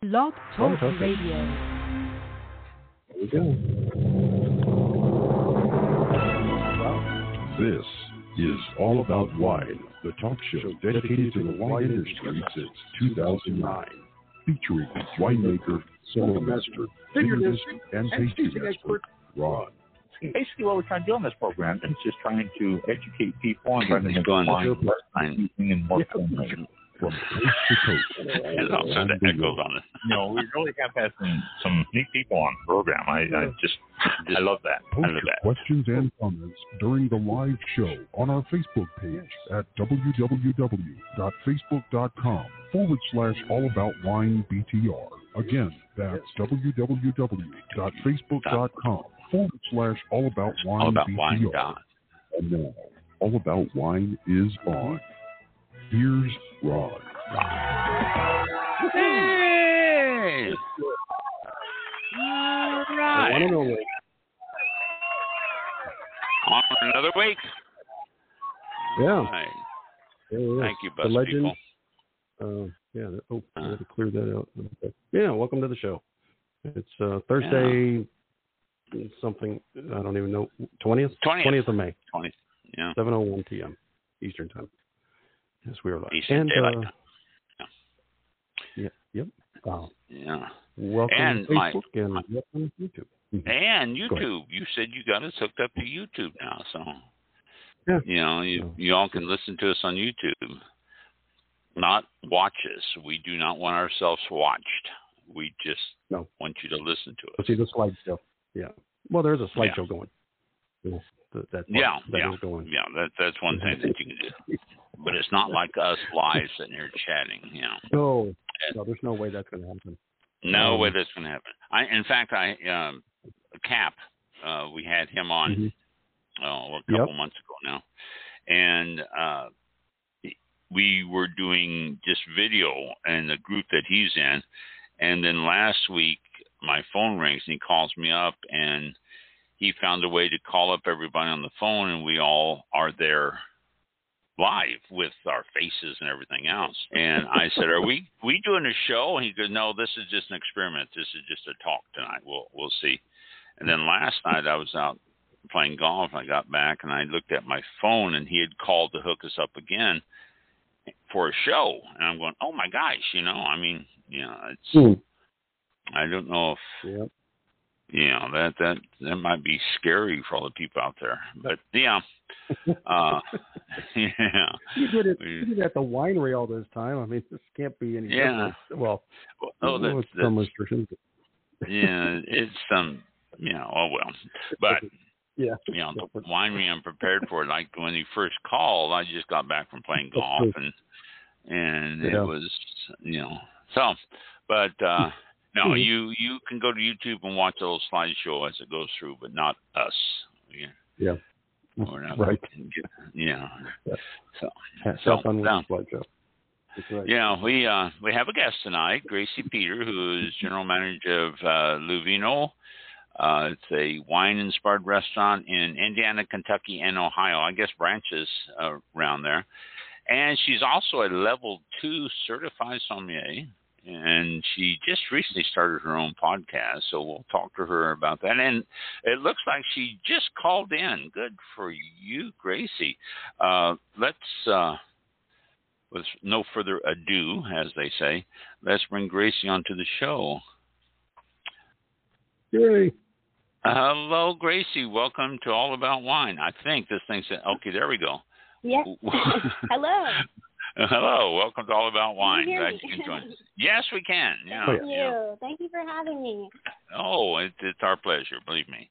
Blog Talk Fantastic. Radio. There we go. This is All About Wine, the talk show dedicated to the wine industry since 2009, featuring winemaker, solo master, figurist, and tasting expert, Ron. Basically, what we're trying to do on this program is just trying to educate people on running the wine and more from coast to coast. And also the echoes on it. We really have had some neat people on the program. I love that. Post your questions and comments during the live show on our Facebook page at www.facebook.com/allaboutwinebtr. Again, that's www.facebook.com/allaboutwinebtr. And now, All About Wine is on. Here's Ron. Hey! All right. I want to know. On another week. Yeah. All right. Thank you, Bus the legend. people. I had to clear that out. Yeah, welcome to the show. It's Thursday, something, I don't even know, 20th of May. 20th, yeah. 7:01 p.m. Eastern Time. Yes, we are live. Eastern Daylight Time. Yep. Yeah. Welcome and to Facebook and welcome to YouTube. And YouTube. You said you got us hooked up to YouTube now, so yeah. You all can listen to us on YouTube. Not watch us. We do not want ourselves watched. We just want you to listen to us. See the slideshow. Yeah. Well, there's a slideshow going. That's going. Yeah, that's one thing that you can do. But it's not like us live sitting here chatting. No, there's no way that's going to happen. No way that's going to happen. In fact, Cap, we had him on a couple months ago now, and we were doing just video in the group that he's in, and then last week my phone rings and he calls me up and he found a way to call up everybody on the phone, and we all are there live with our faces and everything else. And I said, "Are we doing a show?" And he goes, "No, this is just an experiment. This is just a talk tonight. We'll see." And then last night I was out playing golf. I got back and I looked at my phone, and he had called to hook us up again for a show. And I'm going, "Oh my gosh!" It's. I don't know if. Yep. That might be scary for all the people out there, but yeah. You did it at the winery all this time. I mean, this can't be any different. Well, some restrictions. Yeah, it's some, but the winery I'm prepared for. Like when he first called, I just got back from playing golf, and it was, so, but. No, you can go to YouTube and watch a little slideshow as it goes through, but not us. Yeah. We're not right. So on the slideshow. Right. Yeah, we have a guest tonight, Gracie Peter, who is general manager of Luvino. It's a wine-inspired restaurant in Indiana, Kentucky, and Ohio. I guess branches around there. And she's also a level 2 certified sommelier. And she just recently started her own podcast, so we'll talk to her about that. And it looks like she just called in. Good for you, Gracie. Let's, with no further ado, as they say, let's bring Gracie onto the show. Yay. Hello, Gracie. Welcome to All About Wine. I think this thing said, okay, there we go. Yes. Hello. Hello, welcome to All About Wine. Can you hear Glad me? you can join us. Yes, we can. Thank you. Thank you for having me. Oh, it's our pleasure, believe me.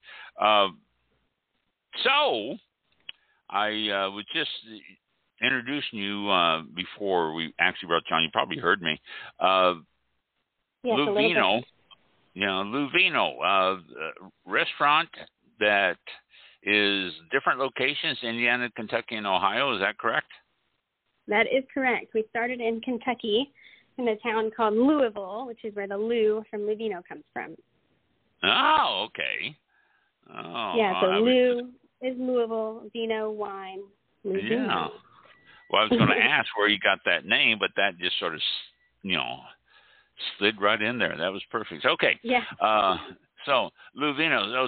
So, I was just introducing you before we actually brought you on. You probably heard me. Yes, Luvino, Luvino, restaurant that is different locations, Indiana, Kentucky, and Ohio. Is that correct? That is correct. We started in Kentucky in a town called Louisville, which is where the Lou from Luvino comes from. Oh, okay. Oh, yeah, so Lou is Louisville, Vino, wine, Luvino. Yeah. Well, I was going to ask where you got that name, but that just sort of, slid right in there. That was perfect. Okay. Yeah. So Lou Vino,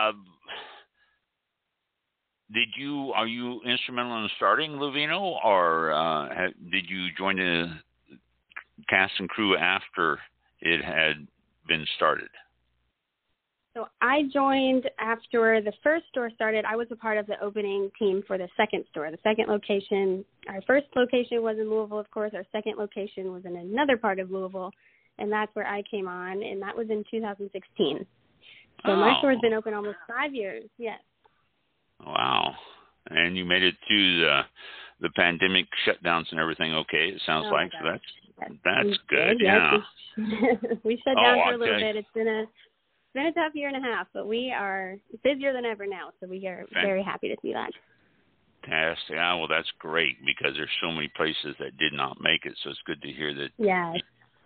are you instrumental in starting Lou Vino, or did you join the cast and crew after it had been started? So I joined after the first store started. I was a part of the opening team for the second store. The second location, our first location was in Louisville, of course. Our second location was in another part of Louisville, and that's where I came on, and that was in 2016. So my store's been open almost 5 years, yes. Wow. And you made it through the pandemic shutdowns and everything okay, it sounds like. So that's good, yeah. We shut down for a little bit. It's been a tough year and a half, but we are busier than ever now, so we are very happy to see that. Fantastic. Yeah, well, that's great because there's so many places that did not make it, so it's good to hear that. Yes.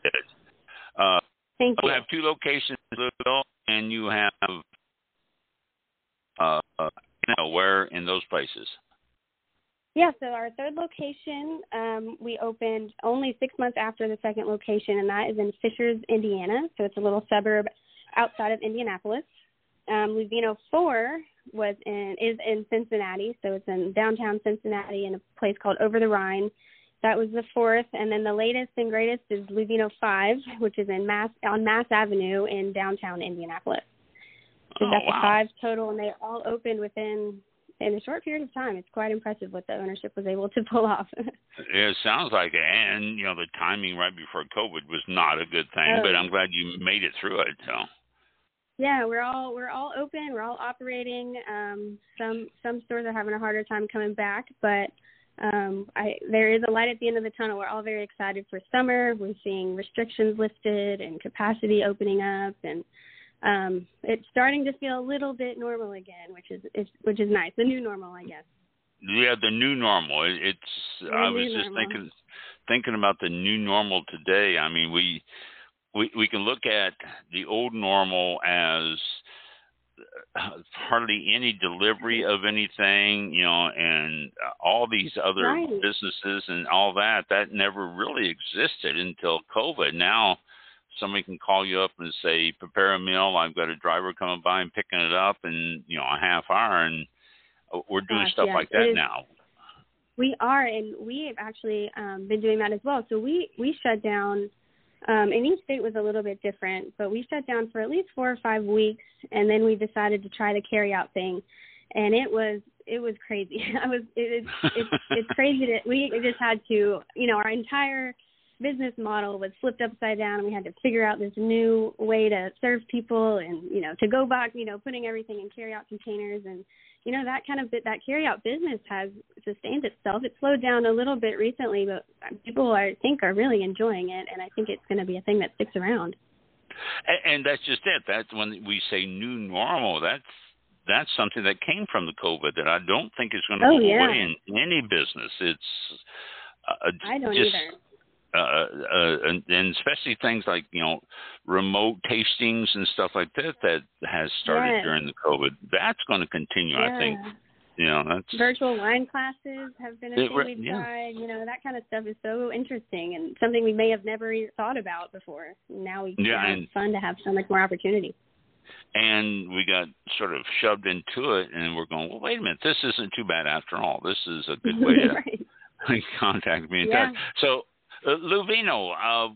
Thank you. You have 2 locations in Louisville, and you have where in those places? Yeah, so our third location, we opened only 6 months after the second location, and that is in Fishers, Indiana. So it's a little suburb outside of Indianapolis. Lou Vino 4 is in Cincinnati, so it's in downtown Cincinnati in a place called Over the Rhine. That was the 4th, and then the latest and greatest is Lou Vino 5, which is on Mass Avenue in downtown Indianapolis. So that's 5 total, and they all opened in a short period of time. It's quite impressive what the ownership was able to pull off. It sounds like it. And, the timing right before COVID was not a good thing, but I'm glad you made it through it. So. Yeah, we're all open. We're all operating. Some stores are having a harder time coming back, but there is a light at the end of the tunnel. We're all very excited for summer. We're seeing restrictions lifted and capacity opening up, and it's starting to feel a little bit normal again, which is nice. The new normal, I guess. Yeah, the new normal. I was just thinking about the new normal today. I mean, we can look at the old normal as hardly any delivery of anything, and all these other businesses and all that never really existed until COVID. Now somebody can call you up and say, prepare a meal. I've got a driver coming by and picking it up in, a half hour. And we're doing stuff like that now. We are, and we have actually been doing that as well. So we shut down, and each state was a little bit different, but we shut down for at least 4 or 5 weeks, and then we decided to try the carry-out thing. And it was crazy. It's crazy that we just had to, our entire business model was flipped upside down, and we had to figure out this new way to serve people and, to go back, putting everything in carry-out containers. And, that carry-out business has sustained itself. It slowed down a little bit recently, but people I think are really enjoying it, and I think it's going to be a thing that sticks around. And that's just it. That's when we say new normal, that's something that came from the COVID that I don't think is going to go away in any business. It's I don't either. And especially things like, remote tastings and stuff like that has started during the COVID. That's going to continue, I think. That's virtual wine classes have been a thing we've tried. That kind of stuff is so interesting and something we may have never even thought about before. Now it's fun to have so much more opportunity. And we got sort of shoved into it, and we're going, well, wait a minute, this isn't too bad after all. This is a good way to contact me and touch. So, Lou Vino,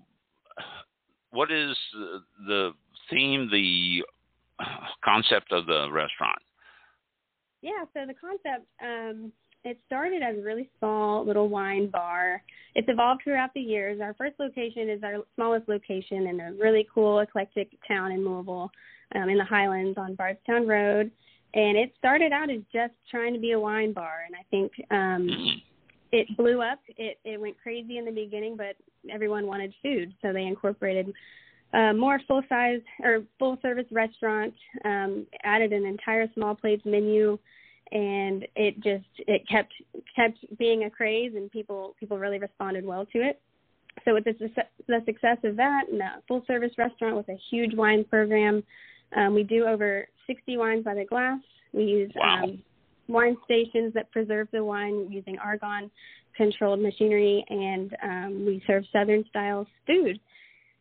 what is the theme, the concept of the restaurant? Yeah, so the concept, it started as a really small little wine bar. It's evolved throughout the years. Our first location is our smallest location in a really cool, eclectic town in Louisville, in the Highlands on Bardstown Road. And it started out as just trying to be a wine bar, and I think it blew up. It went crazy in the beginning, but everyone wanted food, so they incorporated more full-service restaurant, added an entire small plates menu, and it kept being a craze, and people really responded well to it. So with the success of that, and a full-service restaurant with a huge wine program, we do over 60 wines by the glass. We use wine stations that preserve the wine using argon-controlled machinery, and we serve Southern-style food.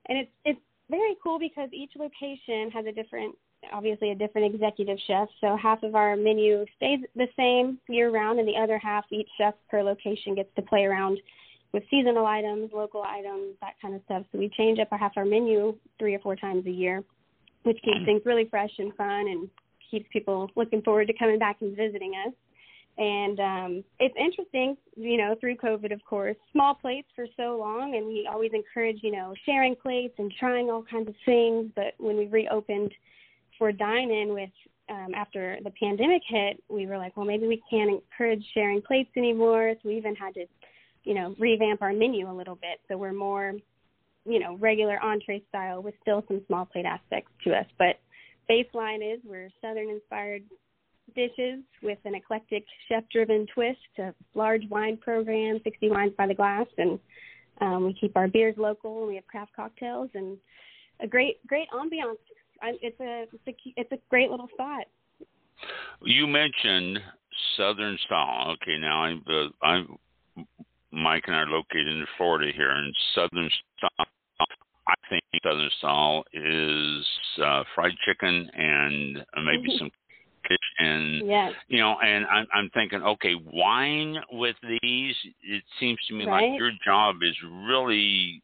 And it's very cool because each location has obviously a different executive chef. So half of our menu stays the same year round, and the other half, each chef per location gets to play around with seasonal items, local items, that kind of stuff. So we change up half our menu 3 or 4 times a year, which keeps things really fresh and fun and keeps people looking forward to coming back and visiting us. And it's interesting, through COVID, of course, small plates for so long, and we always encourage, sharing plates and trying all kinds of things. But when we reopened for dine-in after the pandemic hit, we were like, well, maybe we can't encourage sharing plates anymore. So we even had to, revamp our menu a little bit. So we're more, regular entree style with still some small plate aspects to us. But baseline is we're Southern-inspired dishes with an eclectic chef-driven twist, a large wine program, 60 wines by the glass, and we keep our beers local, and we have craft cocktails and a great ambiance. It's a great little spot. You mentioned Southern style. Okay, now Mike and I are located in Florida here, and Southern style. I think Southern style is fried chicken and maybe some fish, and yes. And I'm thinking, okay, wine with these. It seems to me right? like your job is really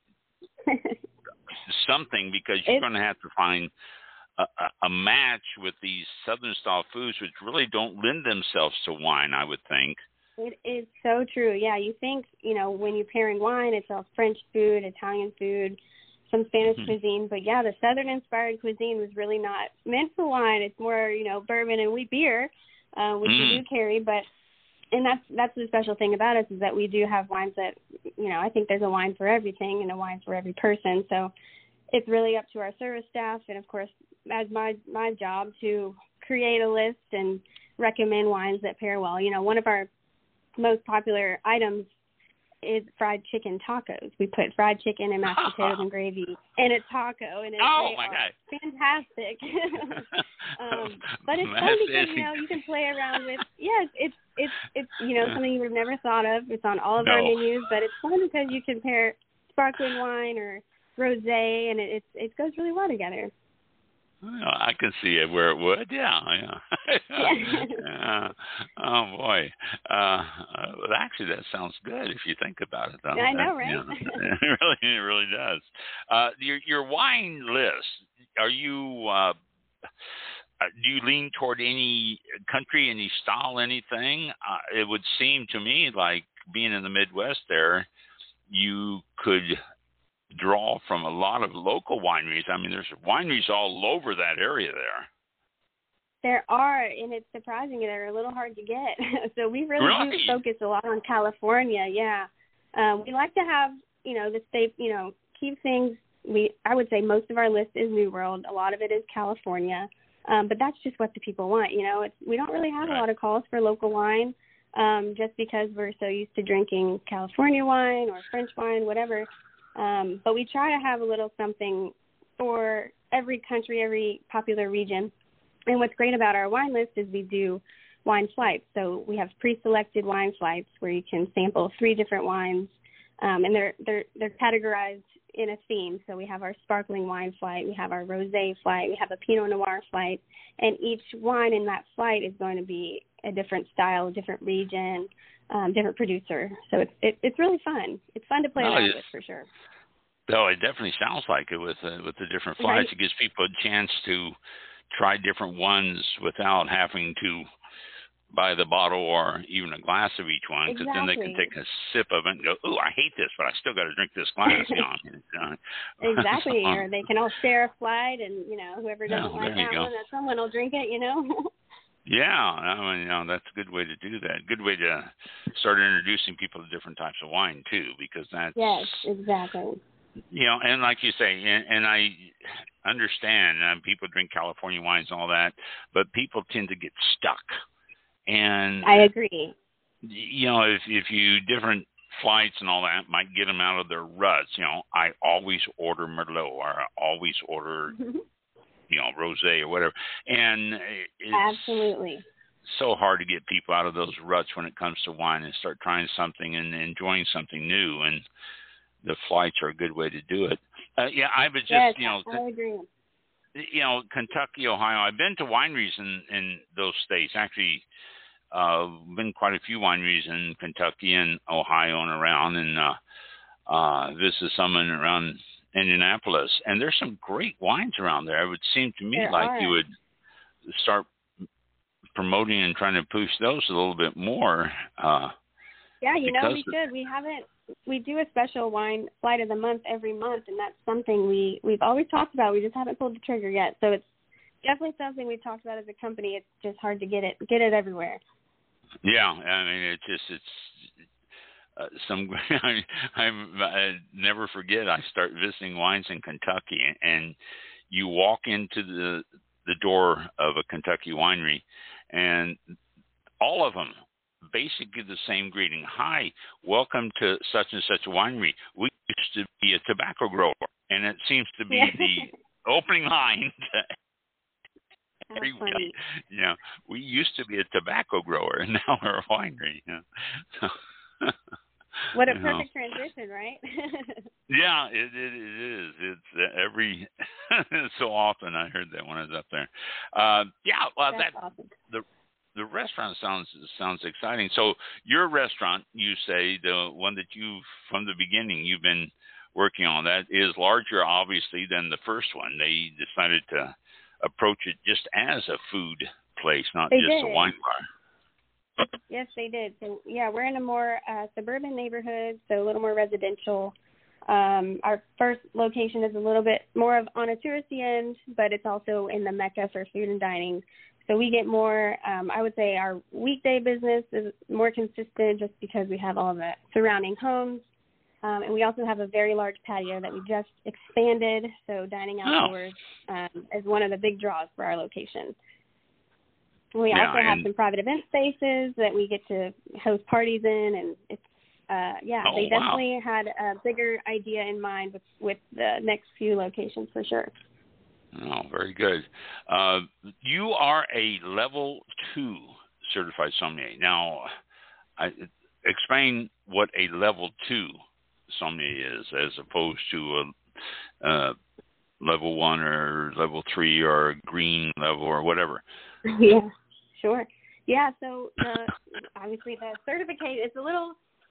something, because you're going to have to find a match with these Southern style foods, which really don't lend themselves to wine, I would think. It is so true. Yeah, you think, when you're pairing wine, it's all French food, Italian food, some Spanish cuisine. But, yeah, the Southern-inspired cuisine was really not meant for wine. It's more, bourbon and wheat beer, which we do carry. And that's the special thing about us, is that we do have wines that, I think there's a wine for everything and a wine for every person. So it's really up to our service staff and, of course, as my job to create a list and recommend wines that pair well. One of our most popular items is fried chicken tacos. We put fried chicken and mashed potatoes and gravy in a taco, and it's fantastic. But it's fun because you can play around with. Yes, it's something you would have never thought of. It's on all of our menus, but it's fun because you can pair sparkling wine or rosé, and it goes really well together. I can see it where it would. Yeah. Oh boy. Well, actually, that sounds good if you think about it. Though. I know, right? It really does. Your wine list. Are you? Do you lean toward any country, any style, anything? It would seem to me like, being in the Midwest, there, you could draw from a lot of local wineries. I mean, there's wineries all over that area there. There are, and it's surprising. They're a little hard to get. So we really do focus a lot on California. Yeah, we like to have the state. Keep things. I would say most of our list is New World. A lot of it is California, but that's just what the people want. We don't really have a lot of calls for local wine, just because we're so used to drinking California wine or French wine, whatever. But we try to have a little something for every country, every popular region. And what's great about our wine list is we do wine flights. So we have pre-selected wine flights where you can sample 3 different wines, and they're categorized in a theme. So we have our sparkling wine flight, we have our rosé flight, we have a Pinot Noir flight, and each wine in that flight is going to be a different style, different region, different producer. So it's really fun. It's fun to play around with, for sure. No, it definitely sounds like it with the different flights. Right. It gives people a chance to try different ones without having to buy the bottle or even a glass of each one, because then they can take a sip of it and go, "Ooh, I hate this, but I still got to drink this glass." Exactly. Or they can all share a flight, and whoever doesn't like that one, someone will drink it. Yeah, I mean, that's a good way to do that. Good way to start introducing people to different types of wine too, because that's exactly. And like you say, and I understand people drink California wines and all that, but people tend to get stuck. And I agree. If you different flights and all that might get them out of their ruts. I always order Merlot, or I always order, rosé or whatever. And it's absolutely so hard to get people out of those ruts when it comes to wine and start trying something and enjoying something new. And the flights are a good way to do it. Yeah, I was just, yes, I agree. Kentucky, Ohio. I've been to wineries in those states. Actually, been quite a few wineries in Kentucky and Ohio and around, and visited some around Indianapolis. And there's some great wines around there. It would seem to me you would start promoting and trying to push those a little bit more. Yeah, we should. We do a special wine flight of the month every month, and that's something we've always talked about. We just haven't pulled the trigger yet. So it's definitely something we've talked about as a company. It's just hard to get it everywhere. Yeah, I mean, I never forget. I start visiting wines in Kentucky, and you walk into the door of a Kentucky winery, and all of them basically the same greeting. Hi, welcome to such and such a winery. We used to be a tobacco grower, and it seems to be the opening line to everyone. We used to be a tobacco grower, and now we're a winery. What a perfect transition, right? Yeah, it is. It's every so often I heard that when I was up there. That's awesome. The restaurant sounds exciting. So your restaurant, you say, the one that from the beginning you've been working on, that is larger, obviously, than the first one. They decided to approach it just as a food place, not just a wine bar. Yes, they did. So, yeah, we're in a more suburban neighborhood, so a little more residential. Our first location is a little bit more on a touristy end, but it's also in the mecca for food and dining. So we get more, I would say our weekday business is more consistent just because we have all the surrounding homes. And we also have a very large patio that we just expanded. So dining outdoors is one of the big draws for our location. We also have some private event spaces that we get to host parties in. And it's, they definitely had a bigger idea in mind with the next few locations for sure. Oh, very good. You are a level 2 certified sommelier. Now, explain what a level 2 sommelier is as opposed to a level 1 or level 3 or a green level or whatever. Yeah, sure. Yeah, so obviously the certification, it's a little,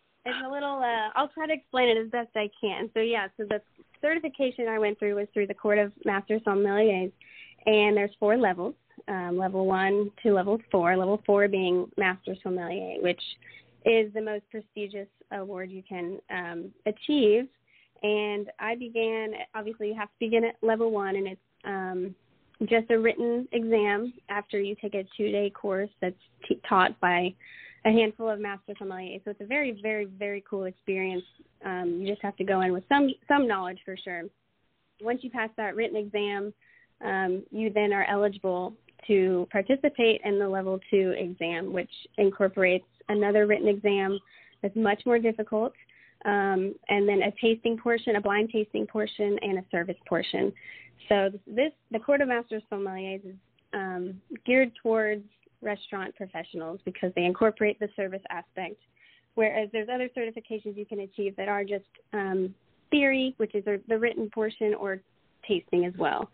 I'll try to explain it as best I can. So the certification I went through was through the Court of Master Sommeliers, and there's 4 levels, level 1 to level 4, level 4 being Master Sommelier, which is the most prestigious award you can achieve. And obviously you have to begin at level 1, and it's just a written exam after you take a 2-day course that's taught by a handful of master sommeliers. So it's a very, very, very cool experience. You just have to go in with some knowledge for sure. Once you pass that written exam, you then are eligible to participate in the level 2 exam, which incorporates another written exam that's much more difficult, and then a tasting portion, a blind tasting portion, and a service portion. So the Court of Master Sommeliers is geared towards restaurant professionals because they incorporate the service aspect, whereas there's other certifications you can achieve that are just theory, which is the written portion, or tasting as well.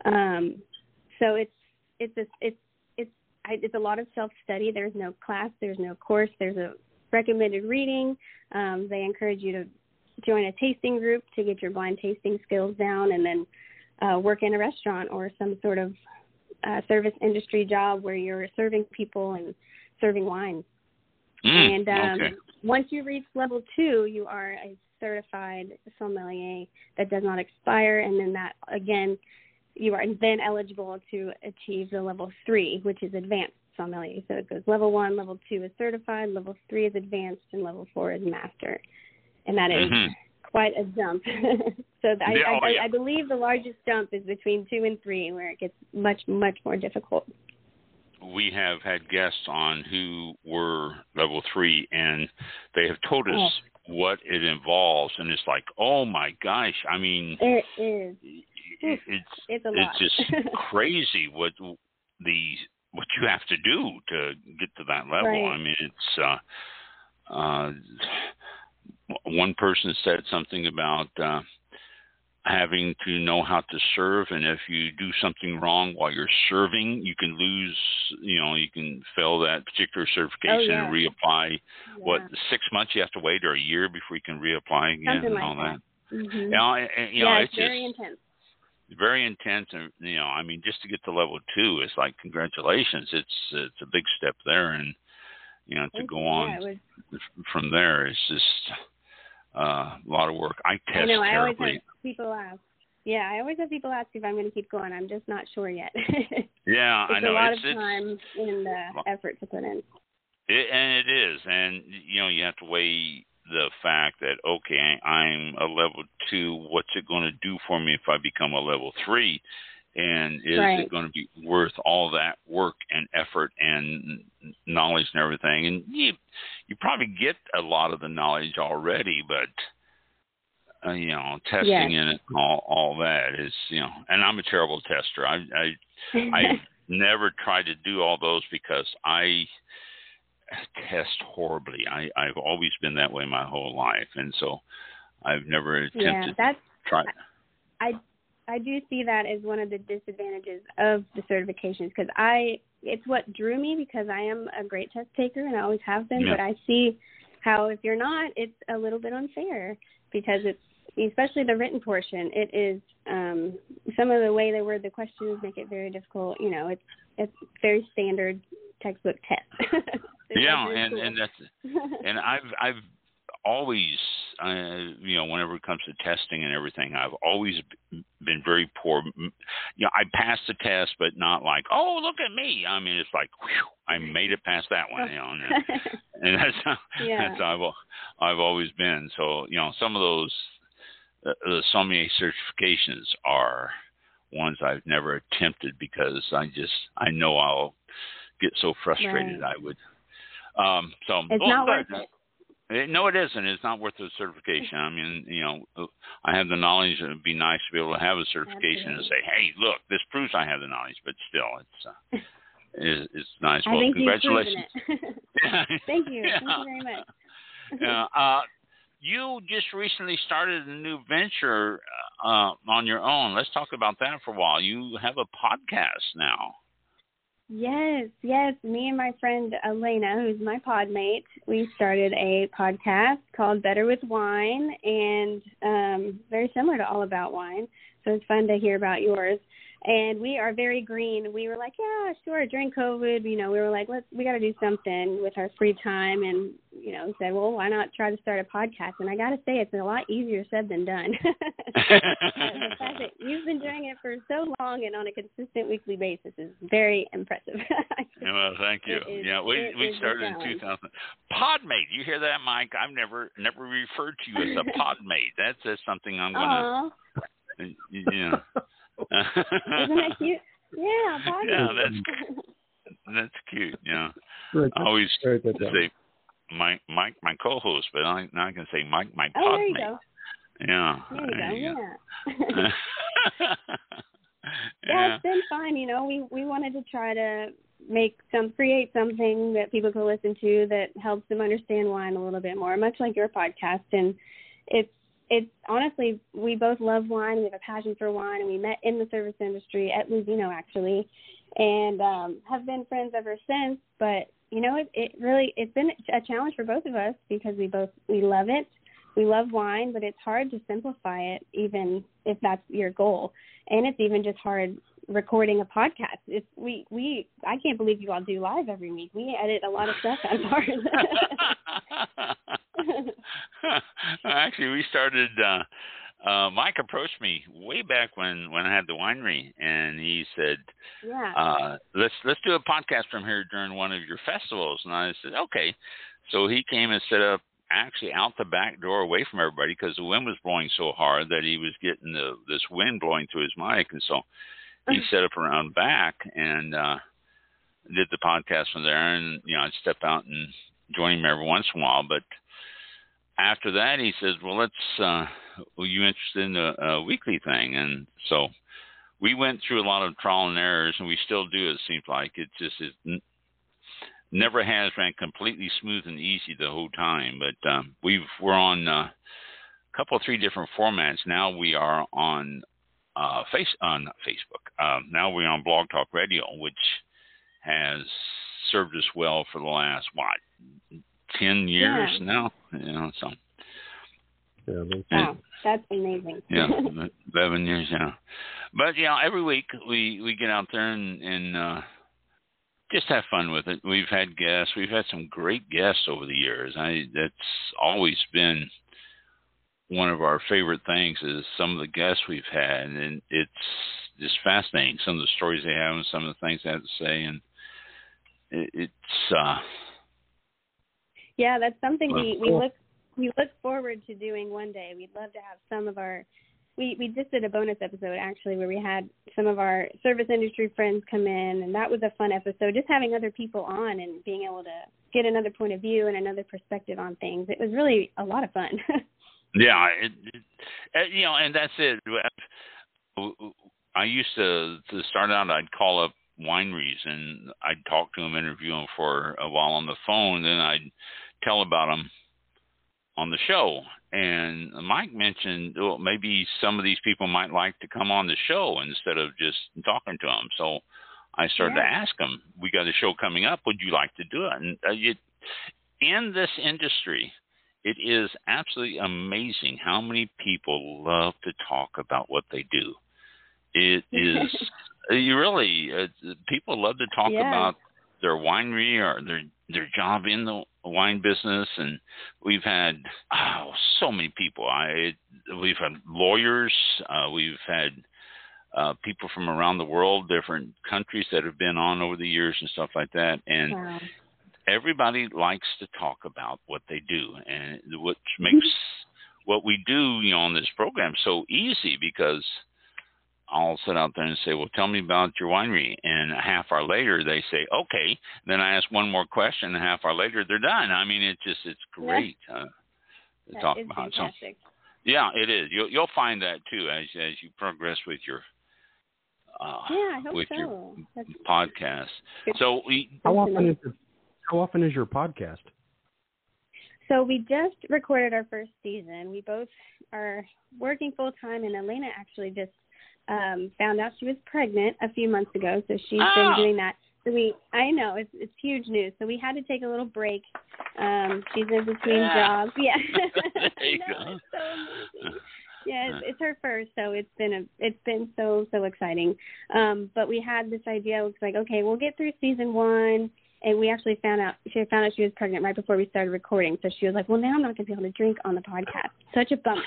So it's a lot of self-study. There's no class, there's no course, there's a recommended reading. They encourage you to join a tasting group to get your blind tasting skills down, and then work in a restaurant or some sort of service industry job where you're serving people and serving wine. Once you reach level 2, you are a certified sommelier that does not expire, and then that, again, you are then eligible to achieve the level 3, which is advanced sommelier. So it goes level 1, level 2 is certified, level 3 is advanced, and level 4 is master. And that is quite a jump. So I believe the largest jump is between 2 and 3, where it gets much, much more difficult. We have had guests on who were level 3, and they have told us what it involves, and it's like, oh my gosh! I mean, it is. It's a lot. It's just crazy what you have to do to get to that level. Right. I mean, it's one person said something about having to know how to serve, and if you do something wrong while you're serving, you can lose, you can fail that particular certification and reapply. What, 6 months you have to wait, or a year before you can reapply again? Something and all like that. Mm-hmm. It's very just intense. very intense, and I mean, just to get to level 2, it's like, congratulations, it's a big step there, and to go on from there is just a lot of work. I test terribly. I always have people ask. Yeah, I always have people ask if I'm going to keep going. I'm just not sure yet. Yeah, I know. It's a lot of time and effort to put in. And it is, and you have to weigh the fact that, okay, I'm a level 2. What's it going to do for me if I become a level 3? And is it going to be worth all that work and effort and knowledge and everything? And you probably get a lot of the knowledge already, but testing in it, all that is, and I'm a terrible tester. I never tried to do all those because I test horribly. I've always been that way my whole life, and so I've never attempted to try. I do see that as one of the disadvantages of the certifications, because it's what drew me, because I am a great test taker and I always have been, but I see how if you're not, it's a little bit unfair, because it's, especially the written portion, it is some of the way they word the questions make it very difficult. It's very standard textbook test. and that's and I've always whenever it comes to testing and everything, I've always been very poor. I passed the test, but not like, oh, look at me. I mean, it's like, whew, I made it past that one, and that's how I've always been. So some of those the sommelier certifications are ones I've never attempted, because I know I'll get so frustrated. I would. It's not worth it. No, it isn't. It's not worth the certification. I mean, I have the knowledge. It would be nice to be able to have a certification and say, hey, look, this proves I have the knowledge. But still, it's nice. Well, congratulations. Thank you. Thank you very much. You just recently started a new venture on your own. Let's talk about that for a while. You have a podcast now. Yes. Me and my friend Elena, who's my pod mate, we started a podcast called Better with Wine, and very similar to All About Wine. So it's fun to hear about yours. And we are very green. We were like, yeah, sure. During COVID, we were like, we got to do something with our free time. And, said, well, why not try to start a podcast? And I got to say, it's a lot easier said than done. The fact that you've been doing it for so long and on a consistent weekly basis is very impressive. Well, thank you. We started in 2000. Podmate. You hear that, Mike? I've never referred to you as a podmate. That's something I'm going to. Yeah. Isn't that cute? Yeah, podcast. Yeah, that's cute. Yeah, I always say Mike, my co-host, but now I can say Mike, my podmate. There you go. Yeah. There you go. Yeah, it's been fun. We wanted to try to create something that people can listen to that helps them understand wine a little bit more, much like your podcast. And it's honestly, we both love wine. We have a passion for wine, and we met in the service industry at Luzino, actually, and have been friends ever since. But it's been a challenge for both of us, because we love it. We love wine, but it's hard to simplify it, even if that's your goal. And it's even just hard recording a podcast. I can't believe you all do live every week. We edit a lot of stuff out of ours. Actually, we started. Mike approached me way back when I had the winery, and he said, let's do a podcast from here during one of your festivals." And I said, "Okay." So he came and set up actually out the back door, away from everybody, because the wind was blowing so hard that he was getting this wind blowing through his mic, and so he set up around back and did the podcast from there. And I'd step out and join him every once in a while, but after that, he says, well, were you interested in a weekly thing? And so we went through a lot of trial and errors, and we still do, it seems like. It just never has ran completely smooth and easy the whole time. But we're on couple, 3 different formats. Now we are on not Facebook. Now we're on Blog Talk Radio, which has served us well for the last 10 years now. So. Wow, that's amazing. 11 years now. But every week we get out there and just have fun with it. We've had guests. We've had some great guests over the years. That's always been one of our favorite things is some of the guests we've had, and it's just fascinating. Some of the stories they have and some of the things they have to say, and it's that's something we look forward to doing one day. We'd love to have some of our we just did a bonus episode actually where we had some of our service industry friends come in, and that was a fun episode, just having other people on and being able to get another point of view and another perspective on things. It was really a lot of fun. Yeah, and that's it. I used to start out, I'd call up wineries and I'd talk to them, interview them for a while on the phone, then I'd tell about them on the show. And Mike mentioned, well, maybe some of these people might like to come on the show instead of just talking to them. So I started to ask them, we got a show coming up, would you like to do it? And in this industry, it is absolutely amazing how many people love to talk about what they do. It is, people love to talk about their winery or their job in the wine business. And we've had so many people. We've had lawyers. We've had people from around the world, different countries that have been on over the years and stuff like that. And everybody likes to talk about what they do, and which makes what we do, on this program so easy, because I'll sit out there and say, well, tell me about your winery. And a half hour later, they say, okay. Then I ask one more question, and a half hour later, they're done. I mean, it's great to talk about. Fantastic. So, yeah, it is. You'll find that too as you progress with your I hope your podcast. So how often is your podcast? So we just recorded our first season. We both are working full time, and Elena actually just found out she was pregnant a few months ago, so she's been doing that. So I know it's huge news. So we had to take a little break. She's in between jobs. Yeah. There you go. It's so amazing. Yeah, it's her first, so it's been so exciting. But we had this idea. It was like, okay, we'll get through season 1. And we actually found out she was pregnant right before we started recording. So she was like, well, now I'm not going to be able to drink on the podcast. Such a bummer.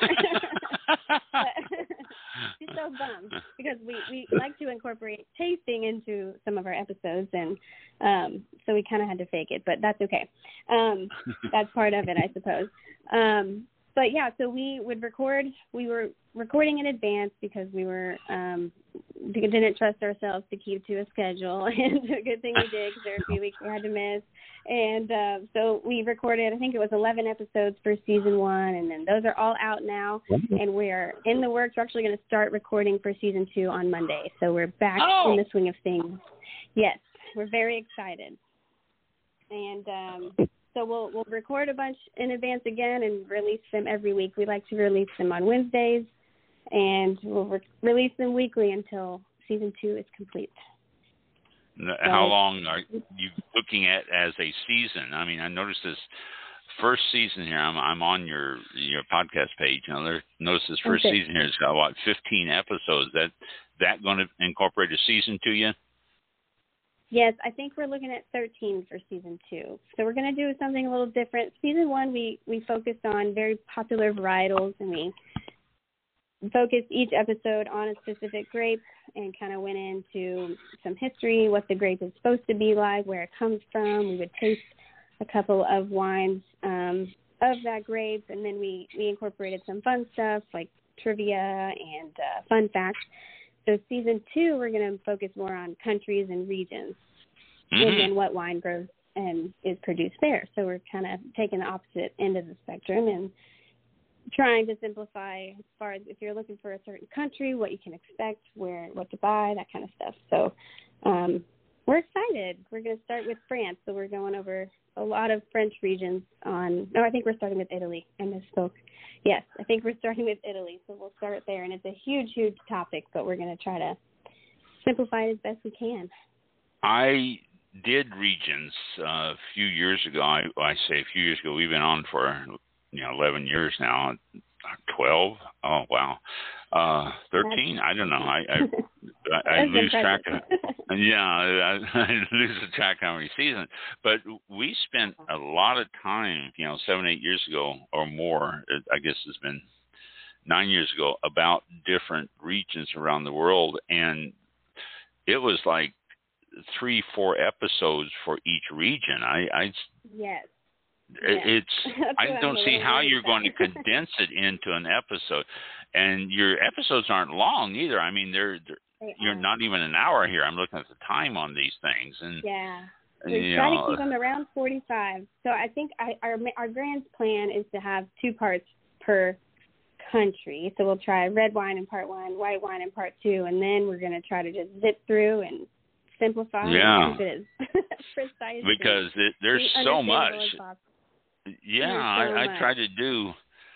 She's so bummed because we like to incorporate tasting into some of our episodes. And so we kind of had to fake it, but that's okay. That's part of it, I suppose. But yeah, so we were recording in advance because we didn't trust ourselves to keep to a schedule, and a good thing we did because there were a few weeks we had to miss. And so we recorded, I think it was 11 episodes for season 1, and then those are all out now, and we're in the works. We're actually going to start recording for season 2 on Monday, so we're back in the swing of things. Yes, we're very excited. And so we'll record a bunch in advance again and release them every week. We like to release them on Wednesdays, and we'll release them weekly until season 2 is complete. How long are you looking at as a season? I mean, I noticed this first season here. I'm on your podcast page. Notice this first season here. It's got 15 episodes. That going to incorporate a season 2 yet? Yes, I think we're looking at 13 for season 2. So we're going to do something a little different. Season 1, we focused on very popular varietals, and we focused each episode on a specific grape and kind of went into some history, what the grape is supposed to be like, where it comes from. We would taste a couple of wines of that grape, and then we incorporated some fun stuff like trivia and fun facts. So season 2, we're going to focus more on countries and regions and then what wine grows and is produced there. So we're kind of taking the opposite end of the spectrum and trying to simplify as far as if you're looking for a certain country, what you can expect, what to buy, that kind of stuff. So We're excited. We're going to start with France, so we're going over a lot of French regions I think we're starting with Italy. I misspoke. Yes, I think we're starting with Italy, so we'll start there. And it's a huge, huge topic, but we're going to try to simplify it as best we can. I did regions a few years ago. I say a few years ago. We've been on for 11 years now. 12. Oh wow. 13. I don't know. I lose track of. Yeah, I lose track of how many seasons. But we spent a lot of time, 7-8 years ago or more. I guess it's been 9 years ago, about different regions around the world, and it was like 3-4 episodes for each region. Yes. I don't see how you're going to condense it into an episode, and your episodes aren't long either. I mean, you're not even an hour here. I'm looking at the time on these things, and we try to keep them around 45. So I think our grand plan is to have 2 parts per country. So we'll try red wine in part 1, white wine in part 2, and then we're going to try to just zip through and simplify and keep it as precise. Because there's so much. Yeah, I try to do,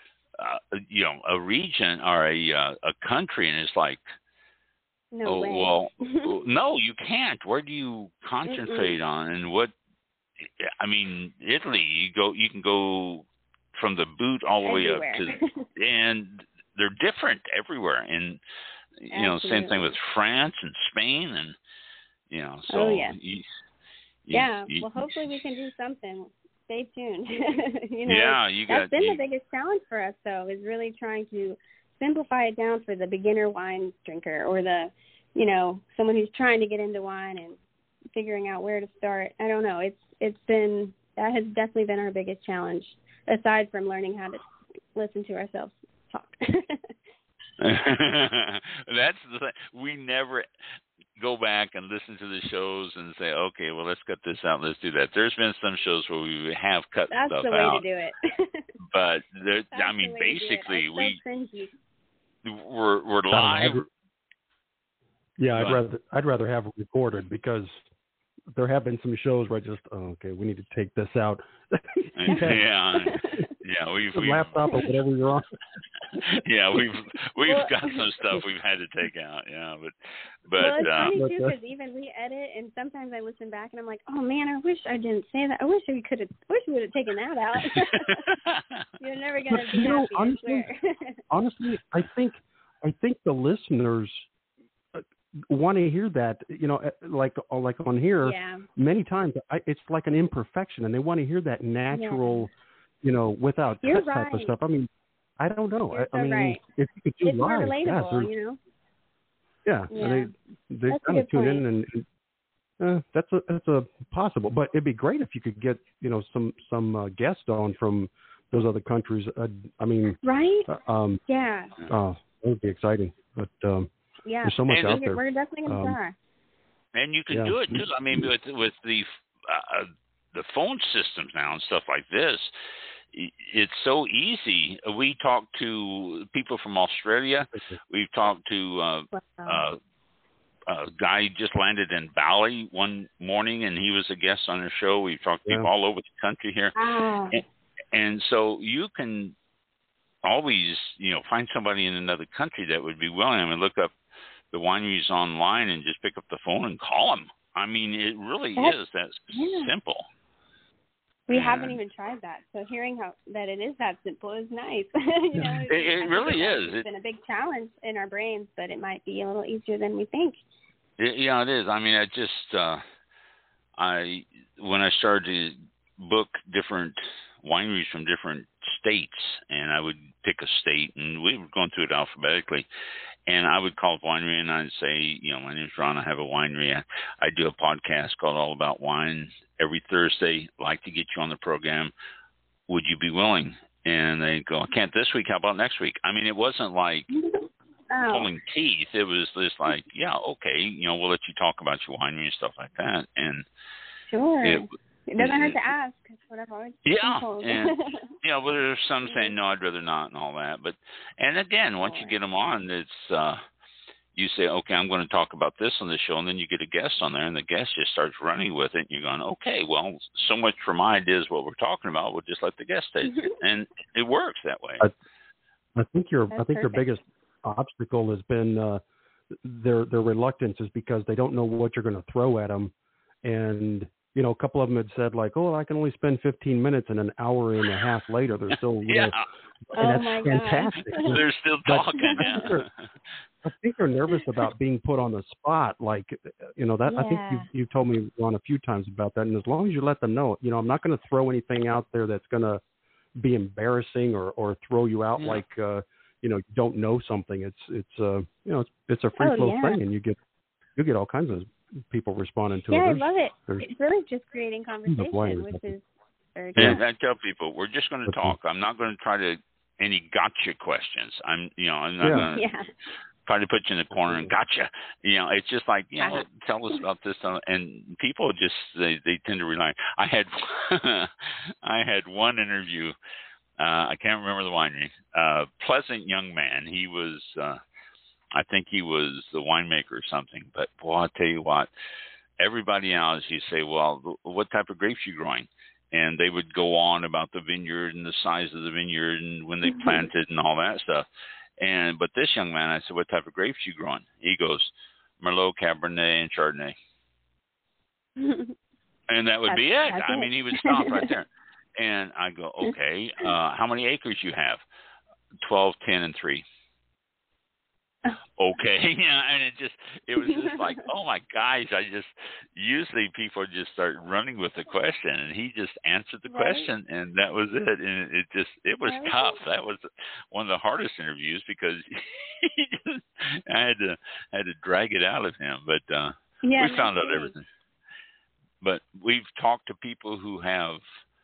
a region or a country, and it's like, no way. Well, no, you can't. Where do you concentrate on, and what? I mean, Italy, you can go from the boot all the way up to, and they're different everywhere. And same thing with France and Spain, and so. Oh yeah. Well, hopefully we can do something. Stay tuned. That's been the biggest challenge for us, though, is really trying to simplify it down for the beginner wine drinker or the, someone who's trying to get into wine and figuring out where to start. I don't know. That has definitely been our biggest challenge, aside from learning how to listen to ourselves talk. That's the thing. We never go back and listen to the shows and say, okay, well, let's cut this out. Let's do that. There's been some shows where we have cut stuff out. That's the way to do it. But basically, we're live. Yeah, I'd rather have it recorded, because there have been some shows where we need to take this out. Yeah, we've laptop or whatever you're on. Yeah, we've got some stuff we've had to take out. Yeah, but it's funny too, because even we edit, and sometimes I listen back and I'm like, oh man, I wish I didn't say that. I wish we would have taken that out. You're never gonna be happy. Honestly, I think the listeners want to hear that, like on here. Yeah. Many times it's like an imperfection, and they want to hear that natural. Without You're cut type of stuff. I mean, I don't know. Right. If you could do it's live, more relatable, Yeah, and they kind of tune in, and that's a possible. But it'd be great if you could get some guests on from those other countries. Right? That would be exciting. But there's so much out there. We're definitely going to try. And you can do it too. I mean, with the phone systems now and stuff like this, it's so easy. We talked to people from Australia. We've talked to a guy just landed in Bali one morning, and he was a guest on the show. We've talked to people all over the country here. And so you can always, find somebody in another country that would be willing. I mean, look up the wineries online and just pick up the phone and call them. I mean, it really is that simple. We haven't even tried that, so hearing that it is that simple is nice. It really is. It's been a big challenge in our brains, but it might be a little easier than we think. Yeah, it is. I mean, when I started to book different wineries from different states, and I would pick a state, and we were going through it alphabetically, and I would call the winery and I'd say, my name's Ron, I have a winery. I do a podcast called All About Wine every Thursday. I'd like to get you on the program. Would you be willing? And they go, I can't this week. How about next week? I mean, it wasn't like pulling teeth. It was just like, yeah, okay, we'll let you talk about your winery and stuff like that. And sure. It doesn't hurt to ask. That's what I've always been told. And, but there's some saying, no, I'd rather not and all that. But, and again, once you get them on, it's, you say, okay, I'm going to talk about this on the show, and then you get a guest on there, and the guest just starts running with it, and you're going, okay, well, so much for my ideas, what we're talking about, we'll just let the guest take it, and it works that way. I think your biggest obstacle has been their reluctance is because they don't know what you're going to throw at them, and you know, a couple of them had said like, oh, I can only spend 15 minutes, and an hour and a half later they're still yeah. And that's fantastic. They're still talking. I think they're nervous about being put on the spot. Like, you know, that I think you told me, Ron, a few times about that. And as long as you let them know, you know, I'm not going to throw anything out there that's going to be embarrassing or throw you out like, you know, you don't know something. It's you know, it's a free flow thing, and you get all kinds of people responding to it. Yeah, I love it. It's really just creating conversation, which is. And I tell people, we're just going to talk. I'm not going to try to any gotcha questions. I'm not going to try to put you in the corner and gotcha. You know, it's just like, you know, tell us about this, and people just they tend to rely. I had one interview. I can't remember the winery. Pleasant young man. He was, I think he was the winemaker or something. But boy, I'll tell you what. Everybody else, you say, well, what type of grapes you growing? And they would go on about the vineyard and the size of the vineyard and when they planted and all that stuff. But this young man, I said, what type of grapes you growing? He goes, Merlot, Cabernet, and Chardonnay. And that would be it. I mean, he would stop right there. And I go, okay, how many acres you have? 12, 10, and 3. Okay, yeah, and it was just like, oh my gosh, usually people just start running with the question, and he just answered the question, and that was it, and it was tough. That was one of the hardest interviews because I had to drag it out of him, but we found out everything. But we've talked to people who have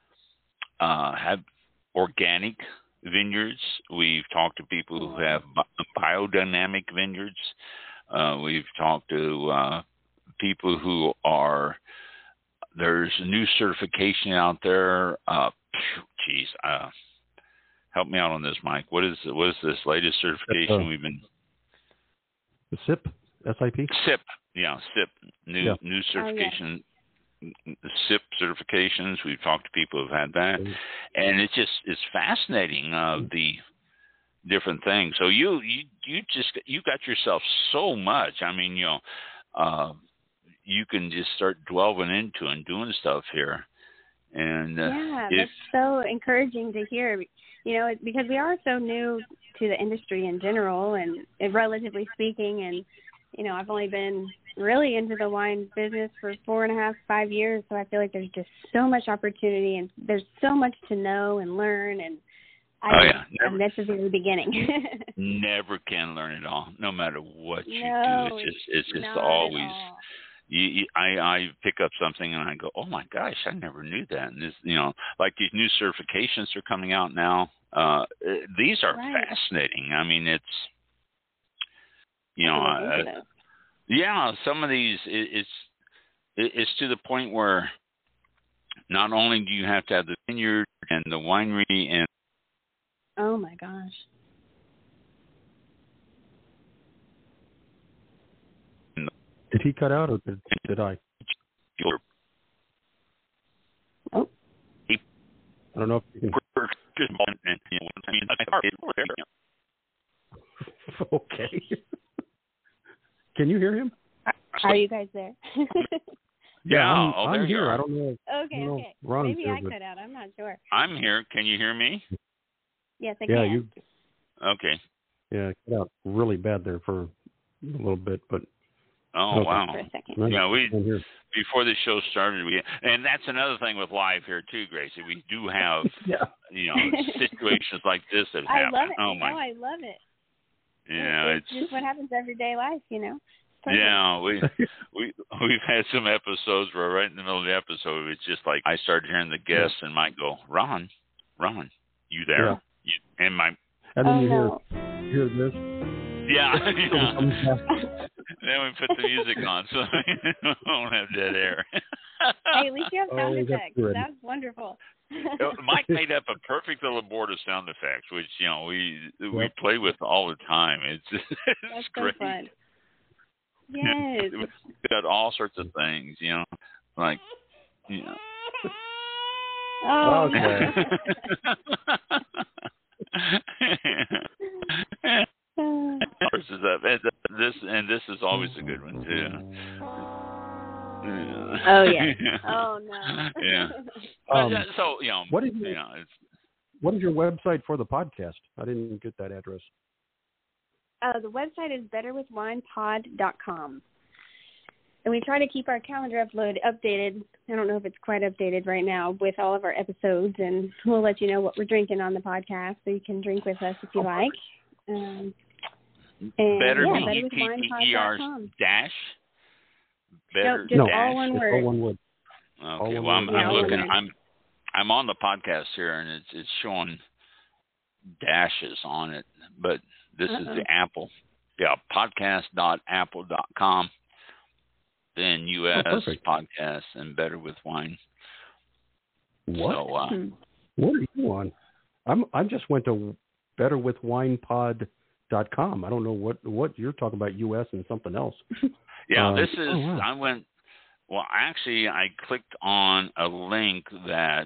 organic vineyards. We've talked to people who have biodynamic vineyards. We've talked to people who are, there's a new certification out there. Help me out on this, Mike. What is this latest certification we've been? The SIP, SIP? SIP, yeah, SIP, new certification. SIP certifications. We've talked to people who've had that, and it's fascinating the different things. So you got yourself so much. I mean, you know, you can just start delving into and doing stuff here, and that's so encouraging to hear. You know, because we are so new to the industry in general, and relatively speaking, and you know, I've only been really into the wine business for 4.5, 5 years. So I feel like there's just so much opportunity and there's so much to know and learn. And and that's the very beginning. Never can learn it all, no matter what you do. It's just always. I pick up something and I go, oh my gosh, I never knew that. And this, you know, like these new certifications are coming out now. These are fascinating. I mean, it's, you know. Yeah, some of these, it's to the point where not only do you have to have the vineyard and the winery and... Oh, my gosh. Did he cut out or did I? Oh. I don't know if you can... Okay. Can you hear him? Are you guys there? I'm here. I don't know. Okay. Maybe I cut out. I'm not sure. I'm here. Can you hear me? Yes, I can. Okay. Yeah, it cut out really bad there for a little bit, but. Oh, wow. For a second. Yeah, before the show started, and that's another thing with live here too, Gracie. We do have, you know, situations like this that happen. I love it. Oh my! I love it. Yeah, it's just what happens everyday life, you know. Yeah, we've had some episodes where right in the middle of the episode, it's just like I started hearing the guests and Mike go, Ron, you there? Yeah. And then you hear this. Yeah. Then we put the music on so we don't have dead air. Hey, at least you have sound effects. That's wonderful. Mike made up a perfect little board of sound effects, which, you know, we play with all the time. It's That's great. So fun. Yes. We've got all sorts of things, like, Oh, okay. This is always a good one too. Oh yeah. Oh no. Yeah. So what is your website for the podcast? I didn't get that address. The website is betterwithwinepod.com. And we try to keep our calendar updated. I don't know if it's quite updated right now with all of our episodes, and we'll let you know what we're drinking on the podcast, so you can drink with us if you like. Better betterwithwinepod.com. dash. Better just dash. all one word. All one word. Okay. Well, I'm looking. I'm on the podcast here, and it's showing dashes on it, but this is the Apple. Yeah, podcast.apple.com. Then U.S. podcast and Better with Wine. What? So, what are you on? I just went to betterwithwinepod.com. I don't know what you're talking about, U.S. and something else. Yeah, this is. Wow. I went. Well, actually, I clicked on a link that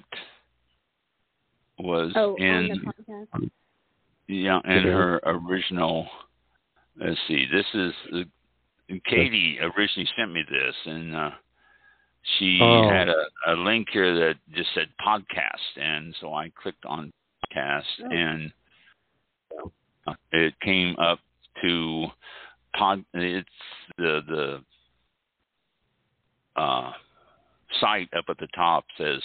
was in. On the podcast. Yeah, in her original. Let's see. This is. Katie originally sent me this, and she had a link here that just said podcast, and so I clicked on podcast, and it came up to It's the site up at the top says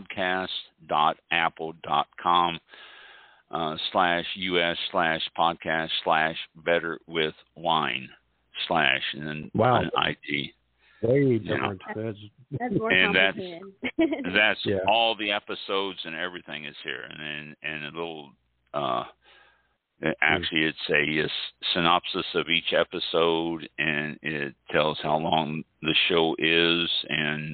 podcast.apple.com /US/podcast/betterwithwine/ and then an IT. Way different. That's more complicated. That's all the episodes and everything is here, and a little. Actually, it's a synopsis of each episode, and it tells how long the show is, and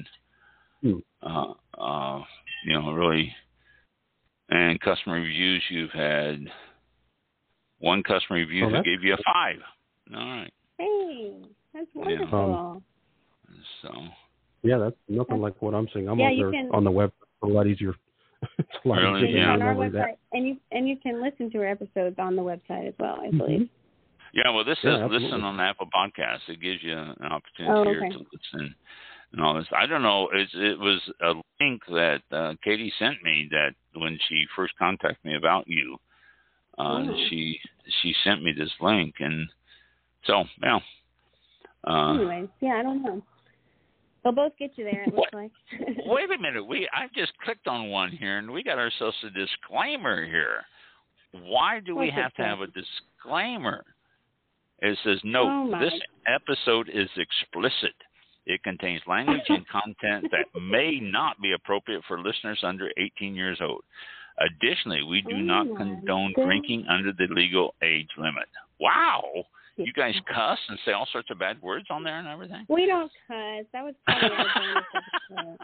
really, and customer reviews. You've had one customer review who gave you a 5. All right. Hey, that's wonderful. That's nothing like what I'm saying. I'm over there on the web. It's a lot easier. It's a lot easier on our website, and you can listen to our episodes on the website as well, I believe. Yeah, well, this is listen on the Apple Podcast. It gives you an opportunity here to listen and all this. I don't know. It was a link that Katie sent me that when she first contacted me about you, she sent me this link, and so anyways, I don't know. They'll both get you there, it looks like. Wait a minute. I just clicked on one here, and we got ourselves a disclaimer here. Why do we have to have a disclaimer? It says, note, this episode is explicit. It contains language and content that may not be appropriate for listeners under 18 years old. Additionally, we do not condone drinking under the legal age limit. Wow. You guys cuss and say all sorts of bad words on there and everything? We don't cuss. That was probably our bonus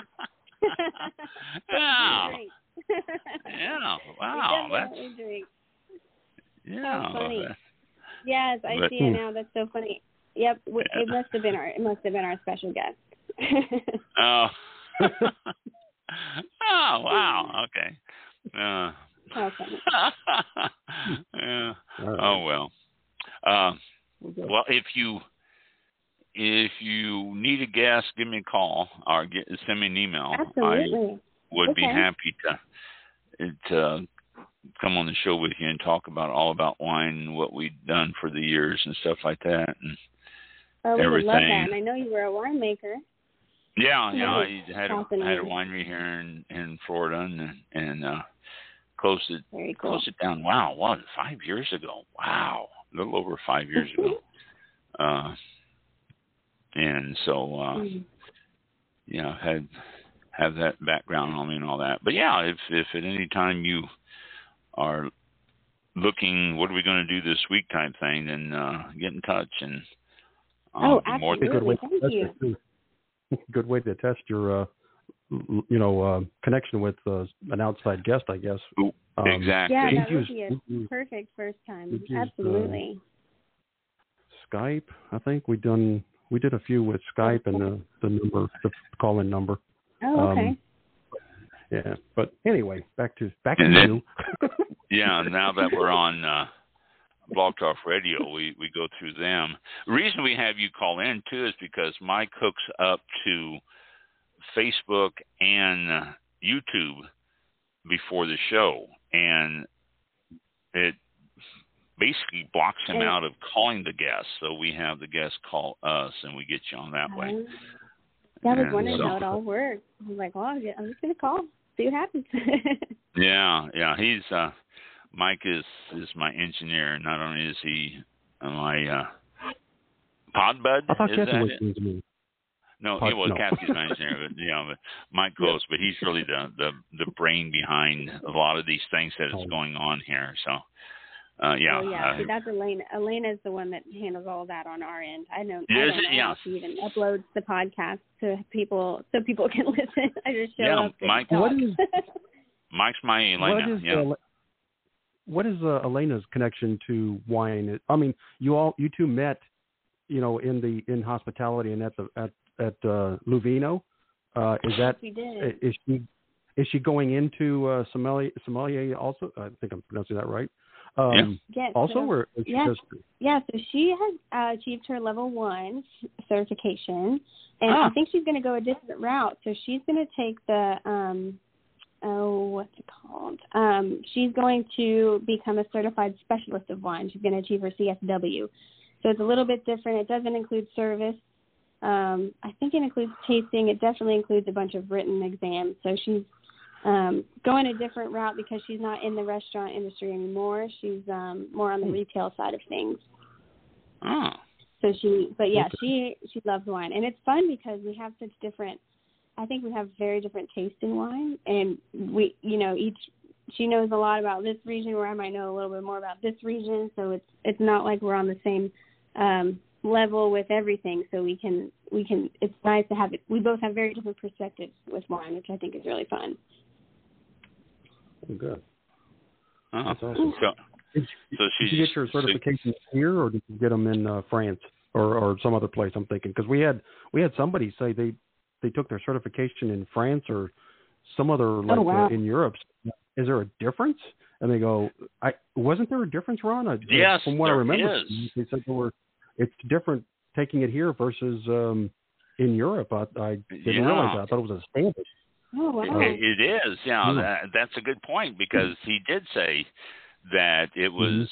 Yeah. Wow. That's drink. Yeah. So funny. Yes, I see it now. That's so funny. Yep. It must have been our special guest. Oh. Oh, wow. Okay. How funny. Yeah. Oh, well. Well, if you need a guest, give me a call or send me an email. Absolutely. I would be happy to come on the show with you and talk all about wine and what we've done for the years and stuff like that and everything. We would love that. And I know you were a winemaker. Yeah, I had a winery here in Florida and closed it down. Wow, what, 5 years ago? Wow. A little over 5 years ago, and so have that background on me and all that. But if at any time you are looking, what are we going to do this week type thing, then get in touch and absolutely. Thank you. Good way to test your connection with an outside guest, I guess. Exactly. Yeah, that would be a perfect first time. Absolutely. Skype, I think we've done We did a few with Skype and the call-in number. Oh, okay. Yeah, but anyway, back to then, you. Yeah, now that we're on Blog Talk Radio, we go through them. The reason we have you call in too is because Mike hooks up to Facebook and YouTube before the show, and it basically blocks him out of calling the guests. So we have the guests call us, and we get you on that way. I was wondering how it all works. I was like, well, I'm just going to call, see what happens. Yeah. He's Mike is my engineer. Not only is he my pod bud. I thought Kathy was engineer. No, Kathy's my engineer, but Mike goes. But he's really the brain behind a lot of these things that is going on here. So. See, that's Elena. Elena is the one that handles all that on our end. I don't know how she even uploads the podcast to people so people can listen. I just show up. Mike. Mike's my Elena. What is Elena's connection to wine? I mean, you two met, in hospitality and at Luvino. We did. Is she going into sommelier also? I think I'm pronouncing that right. Yes. Also, or so she has achieved her level 1 certification, and I think she's going to go a different route. So she's going to take the what's it called? She's going to become a certified specialist of wine. She's going to achieve her CSW. So it's a little bit different. It doesn't include service. I think it includes tasting. It definitely includes a bunch of written exams. So she's going a different route because she's not in the restaurant industry anymore. She's more on the retail side of things. Oh. So she loves wine. And it's fun because we have such different, I think we have very different taste in wine. And we, she knows a lot about this region where I might know a little bit more about this region. So it's not like we're on the same level with everything. So we can, it's nice to have it. We both have very different perspectives with wine, which I think is really fun. Good. That's awesome. Did you get your certifications here, or did you get them in France or some other place? I'm thinking because we had somebody say they took their certification in France or some other in Europe. Is there a difference? And they go, wasn't there a difference, Ron? Yes, from what I remember, is. They said it's different taking it here versus in Europe. I didn't realize that. I thought it was a standard. Oh, wow. It is. Yeah, that's a good point because he did say that it was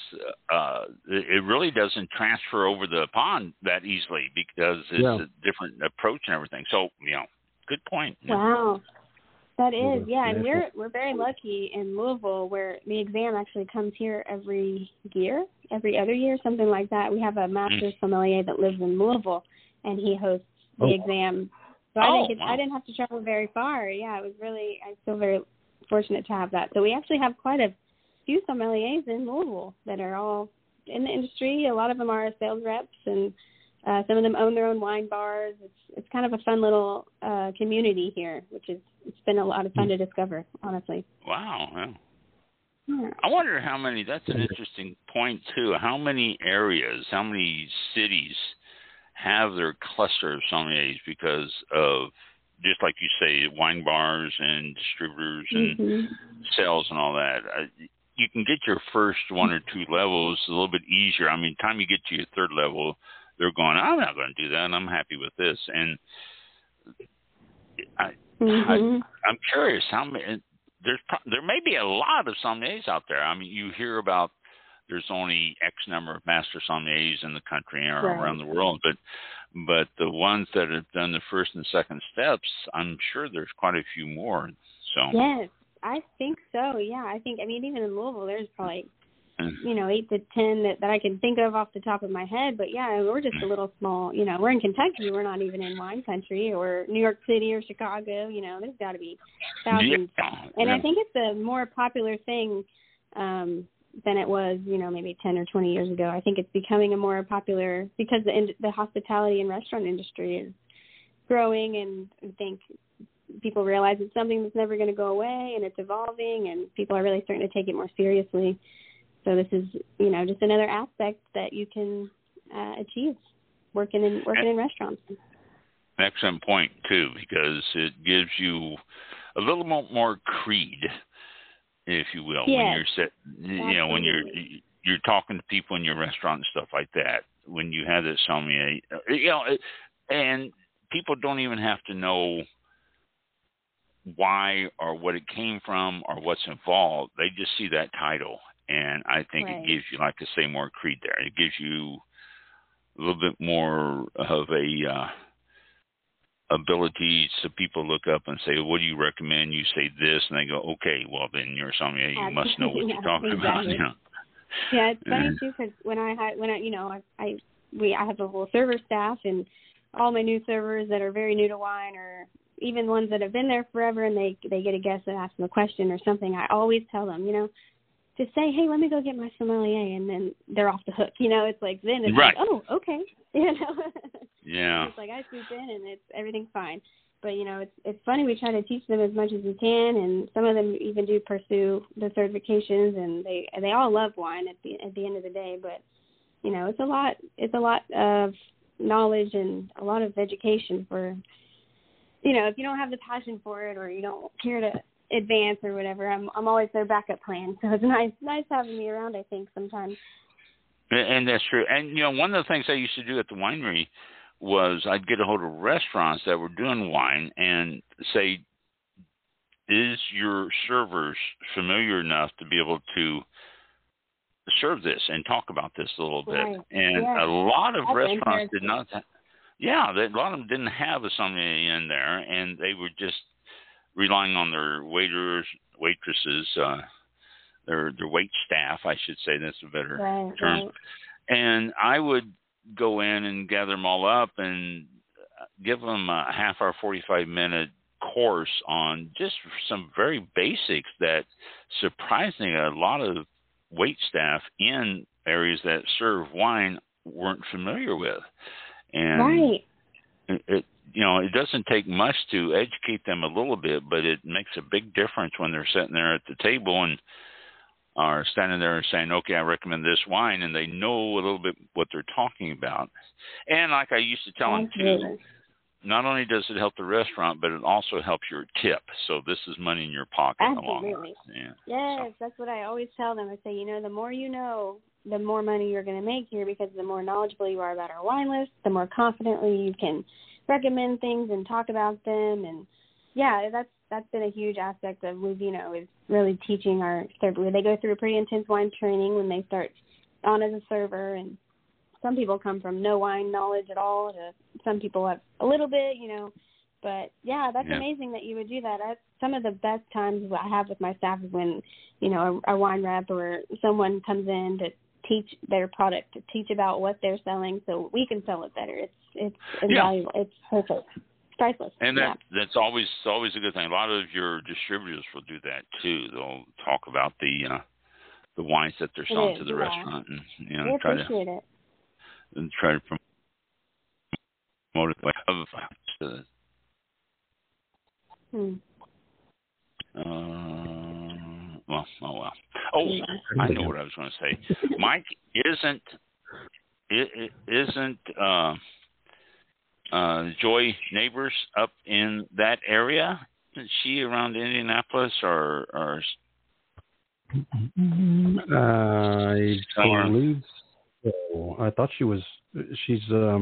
it really doesn't transfer over the pond that easily because it's a different approach and everything. So, good point. Wow. That is, and we're very lucky in Louisville where the exam actually comes here every other year, something like that. We have a master sommelier that lives in Louisville, and he hosts the exam. So I didn't have to travel very far. Yeah, it was really, I feel very fortunate to have that. So we actually have quite a few sommeliers in Louisville that are all in the industry. A lot of them are sales reps, and some of them own their own wine bars. It's kind of a fun little community here, it's been a lot of fun to discover, honestly. Wow. Yeah. I wonder how many, that's an interesting point too, how many areas, how many cities have their cluster of sommeliers because of, just like you say, wine bars and distributors and sales and all that. You can get your first 1 or 2 levels a little bit easier. I mean, time you get to your 3rd level, they're going, I'm not going to do that, and I'm happy with this. And I'm curious how many. There may be a lot of sommeliers out there. I mean, you hear about there's only X number of master sommeliers in the country or around the world, but the ones that have done the first and second steps, I'm sure there's quite a few more. So yes, I think so. Yeah, I mean, even in Louisville, there's probably 8 to 10 that I can think of off the top of my head. But yeah, we're just a little small. We're in Kentucky. We're not even in wine country, or New York City or Chicago. There's got to be thousands. And I think it's a more popular thing than it was, maybe 10 or 20 years ago. I think it's becoming a more popular because the hospitality and restaurant industry is growing, and I think people realize it's something that's never going to go away, and it's evolving, and people are really starting to take it more seriously. So this is, just another aspect that you can achieve working in restaurants. Excellent point too, because it gives you a little more creed, if you will, when you're when you're talking to people in your restaurant and stuff like that. When you have that sommelier, and people don't even have to know why or what it came from or what's involved. They just see that title, and I think it gives you, like I say, more creed there. It gives you a little bit more of a ability, so people look up and say, what do you recommend? You say this, and they go, okay, well then you're a sommelier, you must know what you're talking about. Yeah, it's funny too, because when I have a whole server staff, and all my new servers that are very new to wine, or even ones that have been there forever, and they get a guest that asks them a question or something, I always tell them, just say, hey, let me go get my sommelier, and then they're off the hook. It's like, then it's like, oh, okay. Yeah. It's like I swoop in and everything's fine. But, it's funny. We try to teach them as much as we can, and some of them even do pursue the certifications, and they all love wine at the end of the day. But, it's a lot of knowledge and a lot of education for, if you don't have the passion for it or you don't care to advance or whatever, I'm always their backup plan. So it's nice having me around, I think, sometimes. And that's true. And, one of the things I used to do at the winery was I'd get a hold of restaurants that were doing wine and say, is your servers familiar enough to be able to serve this and talk about this a little bit? Right. And a lot of restaurants did not. A lot of them didn't have a sommelier in there, and they were just relying on their waiters, waitresses, their wait staff, I should say. That's a better term. Right. And I would go in and gather them all up and give them a half hour, 45-minute course on just some very basics that surprisingly a lot of wait staff in areas that serve wine weren't familiar with. And it doesn't take much to educate them a little bit, but it makes a big difference when they're sitting there at the table and are standing there and saying, okay, I recommend this wine, and they know a little bit what they're talking about. And like I used to tell them too, not only does it help the restaurant, but it also helps your tip. So this is money in your pocket in the long run. Yes, that's what I always tell them. I say, the more you know, the more money you're going to make here, because the more knowledgeable you are about our wine list, the more confidently you can recommend things and talk about them. And that's been a huge aspect of Luvino, is really teaching our server. They go through a pretty intense wine training when they start on as a server, and some people come from no wine knowledge at all to some people have a little bit, But that's amazing that you would do that. Some of the best times I have with my staff is when, a wine rep or someone comes in to teach their product, to teach about what they're selling so we can sell it better. It's invaluable. It's perfect. Priceless. And that's always a good thing. A lot of your distributors will do that too. They'll talk about the wines that they're selling to the restaurant, and try to promote it. Well. Oh, I know what I was going to say. Mike, isn't Joy Neighbors up in that area? Isn't she around Indianapolis or? I believe so. I thought she was. She's.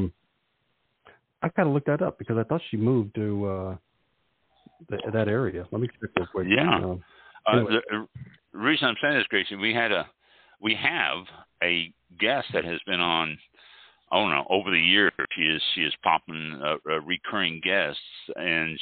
I gotta look that up because I thought she moved to that area. Let me check real quick. Yeah. Anyway. The reason I'm saying this, Gracie, we have a guest that has been on. I don't know, over the years, she is popping recurring guests, and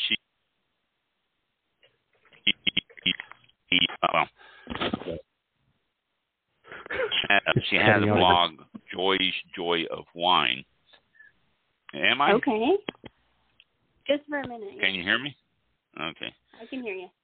she has a blog, Joy's Joy of Wine. Am I? Okay. Just for a minute. Can you hear me? Okay. I can hear you.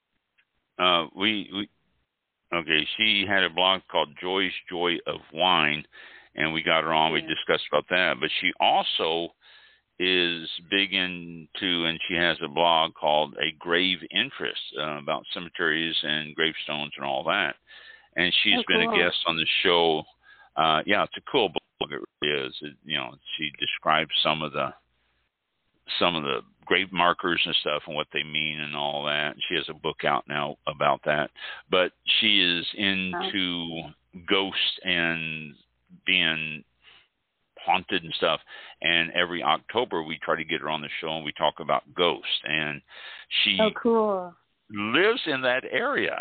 Okay, she had a blog called Joy's Joy of Wine, and we got her on. We discussed about that. But she also is big into, and she has a blog called A Grave Interest about cemeteries and gravestones and all that. And she's been a guest on the show yeah, it's a cool book. It really is. She describes some of the grave markers and stuff and what they mean and all that. She has a book out now about that. But she is into ghosts and being haunted and stuff. And every October we try to get her on the show and we talk about ghosts. And she lives in that area.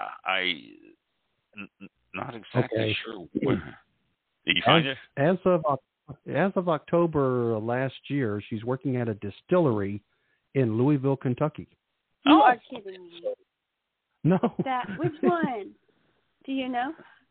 Not exactly sure where. Did you find it? As of October last year, she's working at a distillery in Louisville, Kentucky. You are kidding me. No. Which one? Do you know?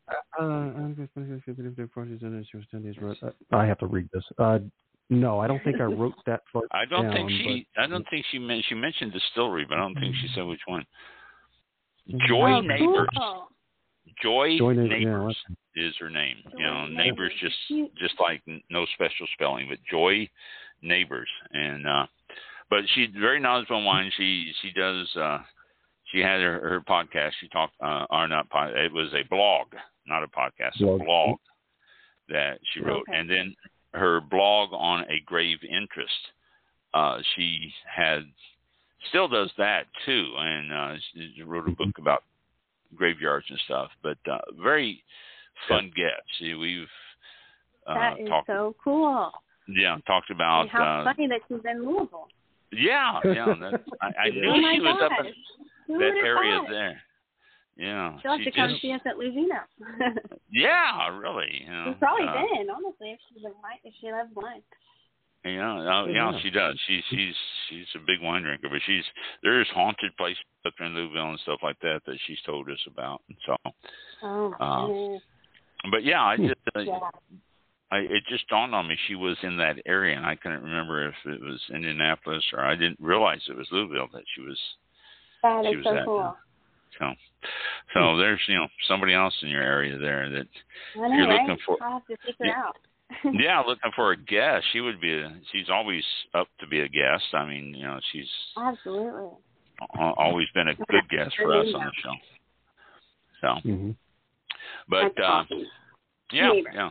I have to read this. No, I don't think I wrote that far. I don't think she mentioned distillery, but I don't think she said which one. Joy Neighbors. Cool. Joy Neighbors is her name. Neighbors just like no special spelling, but Joy Neighbors. And but she's very knowledgeable in wine. She does. She had her podcast. She talked, or not. It was a blog, not a podcast. A blog that she wrote, and then her blog on a grave interest. She still does that too, and she wrote a book about graveyards and stuff. But very fun guest. See, we've that is so cool. Yeah, talked about how funny that she's in Louisville. Yeah. I knew she was up in that area there. Yeah. She'll have to come see us at Luzino. Yeah, really. She's probably been, honestly, if she loves wine. Yeah, she does. She's a big wine drinker, but there's haunted places up in Louisville and stuff like that she's told us about. And so, but yeah, it just dawned on me she was in that area, and I couldn't remember if it was Indianapolis or I didn't realize it was Louisville that she was. That is so cool. So there's somebody else in your area there that you're looking for. I'll have to figure out. Yeah, looking for a guest. She's always up to be a guest. I mean, she's absolutely always been a good guest for us on the show. So, but awesome. yeah.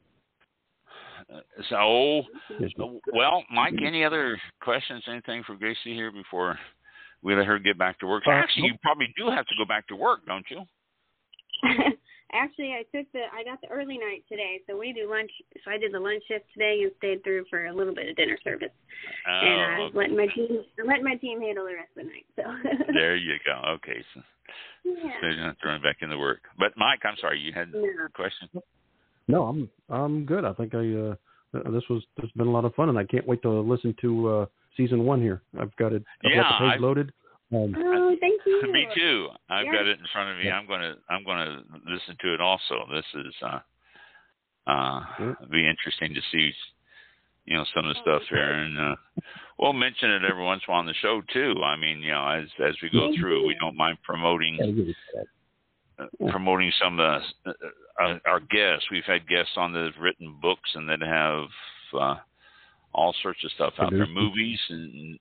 So, well, Mike, any other questions, anything for Gracie here before we let her get back to work? Actually, you probably do have to go back to work, don't you? Actually, I got the early night today, so we do lunch. So I did the lunch shift today and stayed through for a little bit of dinner service. And I was letting my team handle the rest of the night. So there you go. Okay, so you're not throwing back into work. But Mike, I'm sorry, you had a question? No, I'm good. I think this has been a lot of fun, and I can't wait to listen to season 1 here. I've got the page loaded. Thank you. Me too. I've got it in front of me. I'm gonna listen to it also. This is be interesting to see some of the stuff here, and we'll mention it every once in a while on the show too. I mean, as we go through, we don't mind promoting some of our guests. We've had guests on that have written books and that have all sorts of stuff out there, movies and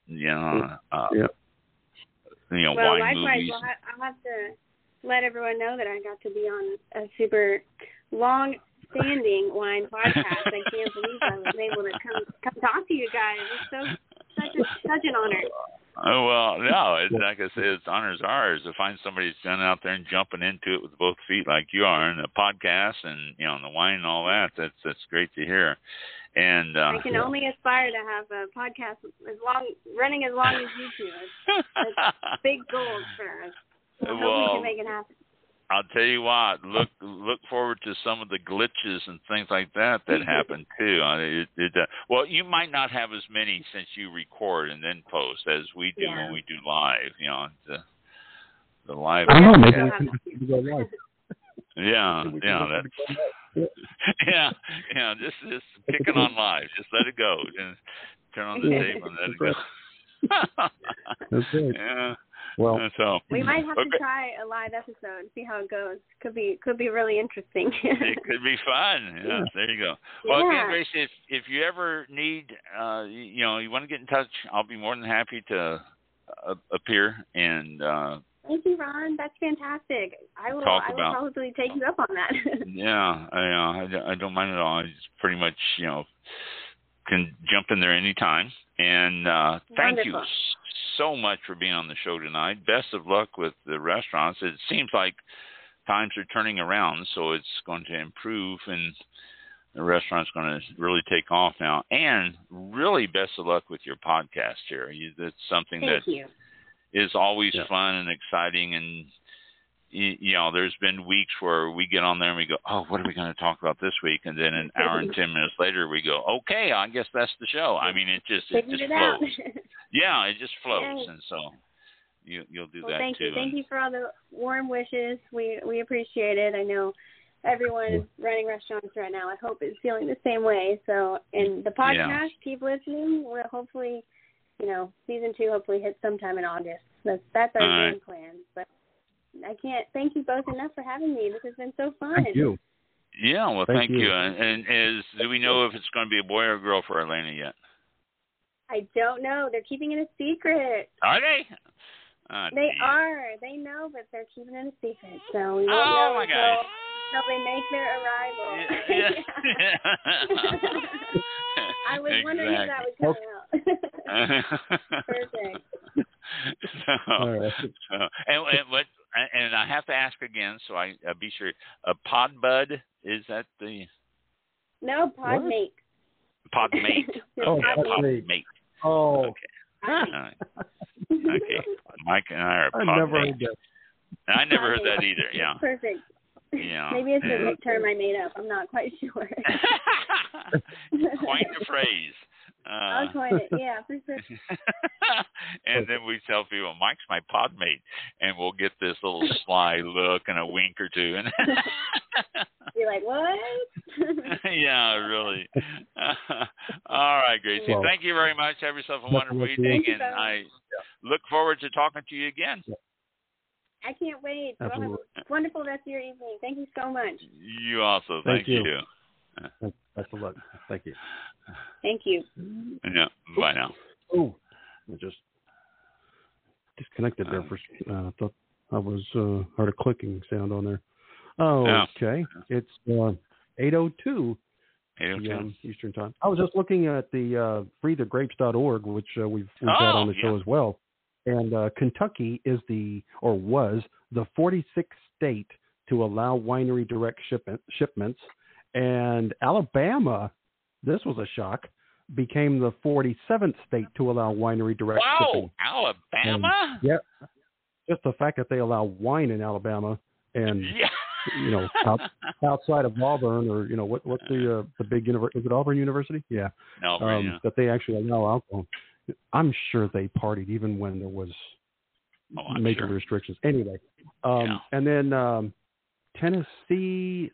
well, wine likewise, movies. I'll have to let everyone know that I got to be on a super long-standing wine podcast. I can't believe I was able to come talk to you guys. It's such an honor. Oh, well, no, like I said, it's honors ours to find somebody that's done out there and jumping into it with both feet like you are, and the podcast and and the wine and all that. That's great to hear. And I can only aspire to have a podcast running as long as you two. It's big goals for us. So hopefully we can make it happen. I'll tell you what. Look forward to some of the glitches and things like that happen too. Well, you might not have as many since you record and then post as we do when we do live. The live. I don't know. Maybe we can go live. Yeah. Just kick it on live. Just let it go. Just turn on the tape and let it go. That's right. Yeah. Well, so we might have to try a live episode and see how it goes. Could be really interesting. It could be fun. Yeah, there you go. Well, again, Gracie, if you ever need, you want to get in touch, I'll be more than happy to appear and Thank you, Ron. That's fantastic. I will probably take you up on that. Yeah, I don't mind at all. I just pretty much, can jump in there anytime. And thank you so much for being on the show tonight. Best of luck with the restaurants. It seems like times are turning around, so it's going to improve, and the restaurant's going to really take off now. And really best of luck with your podcast here. That's something is always fun and exciting. And, there's been weeks where we get on there and we go, oh, what are we going to talk about this week? And then an hour and 10 minutes later, we go, okay, I guess that's the show. I mean, it just flows. Yeah, it just flows. And so you'll do that thank too. Thank you for all the warm wishes. We appreciate it. I know everyone is running restaurants right now. I hope is feeling the same way. So, and the podcast, keep listening. We'll hopefully, season 2 hopefully hits sometime in August. That's our game plan. But I can't thank you both enough for having me. This has been so fun. Thank you. Yeah, well, thank you. And do we know if it's going to be a boy or a girl for Elena yet? I don't know. They're keeping it a secret. Are they? They are. They know, but they're keeping it a secret. So we won't know until they make their arrival. I was wondering if that would come out. Perfect. And I have to ask again, so I be sure. Podbud, is that the? No, Podmate. Podmate. Podmate. Oh. Okay. Okay. Mike and I are Podmate. I never heard that either. Yeah. Perfect. Yeah. Maybe it's a term I made up. I'm not quite sure. Coin the phrase. I'll coin it. Yeah, for sure. And then we tell people, Mike's my podmate, and we'll get this little sly look and a wink or two. And you're like, what? Yeah, really. All right, Gracie. Well, thank you very much. Have yourself a wonderful evening, and I look forward to talking to you again. I can't wait. Well, have a wonderful rest of your evening. Thank you so much. You also. Thank you. Best of luck. Thank you. Thank you. Yeah. Bye now. Oh, I just disconnected there for. I thought I was heard a clicking sound on there. Oh, okay. It's 8:02 p.m. Eastern Time. I was just looking at the freethegrapes.org, which we've had on the show as well. And Kentucky was the 46th state to allow winery direct shipments, and Alabama, this was a shock, became the 47th state to allow winery direct shipping. Wow, Alabama? Yeah, just the fact that they allow wine in Alabama, and outside of Auburn, or what's the big university? Is it Auburn University? Yeah, Auburn, that they actually allow alcohol. I'm sure they partied even when there was major restrictions. Anyway, and then Tennessee,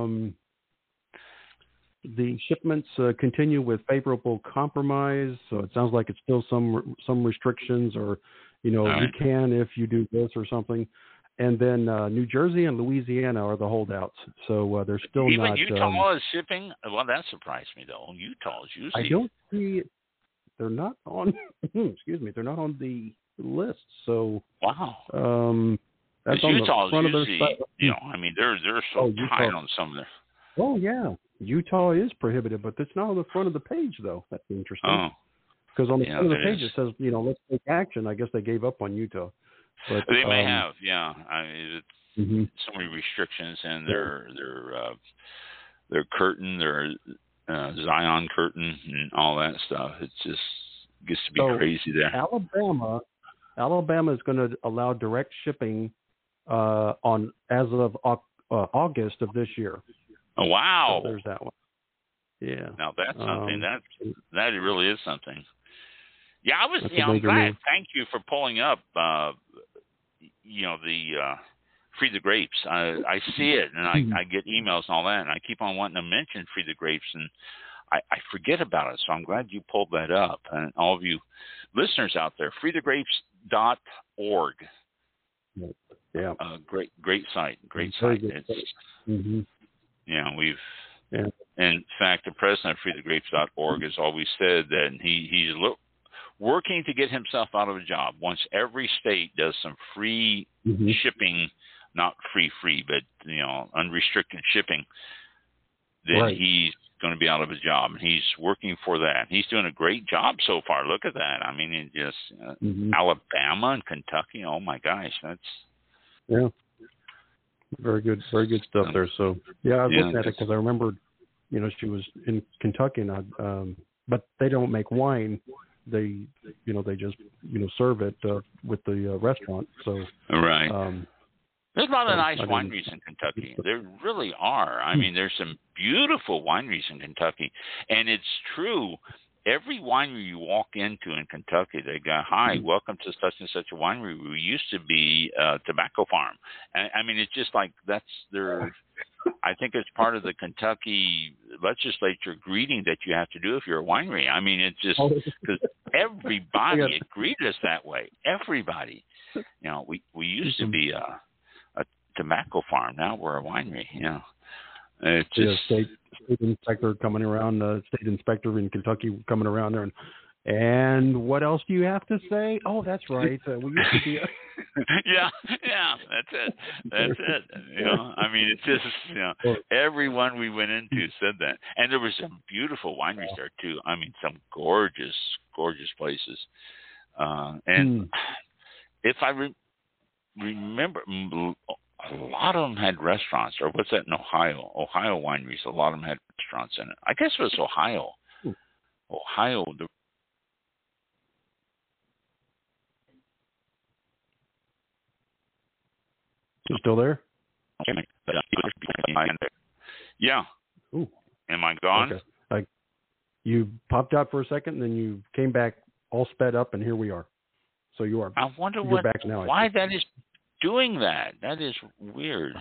the shipments continue with favorable compromise. So it sounds like it's still some restrictions, or you can if you do this or something. And then New Jersey and Louisiana are the holdouts. So they're still even not. Even Utah is shipping. Well, that surprised me though. Utah is usually. I don't see. They're not on. Excuse me. They're not on the list. So wow. That's on Utah the front is usually, of their. They're so tight on some of their. Oh yeah, Utah is prohibited, but it's not on the front of the page though. That's interesting. Because on the front of the page it says, let's take action. I guess they gave up on Utah. But they may have, it's so many restrictions, and their curtain, their Zion curtain, and all that stuff. It just gets to be crazy there. Alabama is going to allow direct shipping as of August of this year. Oh wow! So there's that one. Yeah. Now that's something. That really is something. Yeah, I'm glad. Thank you for pulling up. The Free the Grapes. I see it, and I get emails and all that, and I keep on wanting to mention Free the Grapes, and I forget about it. So I'm glad you pulled that up, and all of you listeners out there, freethegrapes.org. Yeah. Great site. Great site. It's, in fact, the president of freethegrapes.org has always said that he's working to get himself out of a job. Once every state does some free shipping, not free, but unrestricted shipping, then he's going to be out of a job, and he's working for that. He's doing a great job so far. Look at that. I mean, it just Alabama and Kentucky. Oh my gosh, that's very good stuff there. So I was looking at it because I remembered, she was in Kentucky, and but they don't make wine. They they just serve it with the restaurant. So there's a lot of nice wineries in Kentucky. There really are. I mean, there's some beautiful wineries in Kentucky. And it's true, every winery you walk into in Kentucky, they go, hi, welcome to such and such a winery. We used to be a tobacco farm. And, I mean, it's just like that's their – I think it's part of the Kentucky legislature greeting that you have to do if you're a winery. I mean, it's just because everybody greeted us that way. Everybody. We used to be a tobacco farm. Now we're a winery. It's just state inspector coming around. State inspector in Kentucky coming around there, and what else do you have to say? Oh, that's right. We used to be. yeah, that's it. I mean, it's just everyone we went into said that, and there were some beautiful wineries there too. I mean, some gorgeous places, and if I remember. A lot of them had restaurants, or what's that in Ohio? Ohio wineries, a lot of them had restaurants in it. I guess it was Ohio. Ohio. You still there? Yeah. Ooh. Am I gone? Okay. You popped out for a second, and then you came back all sped up, and here we are. So you are. I wonder back now, why that is doing that. That is weird.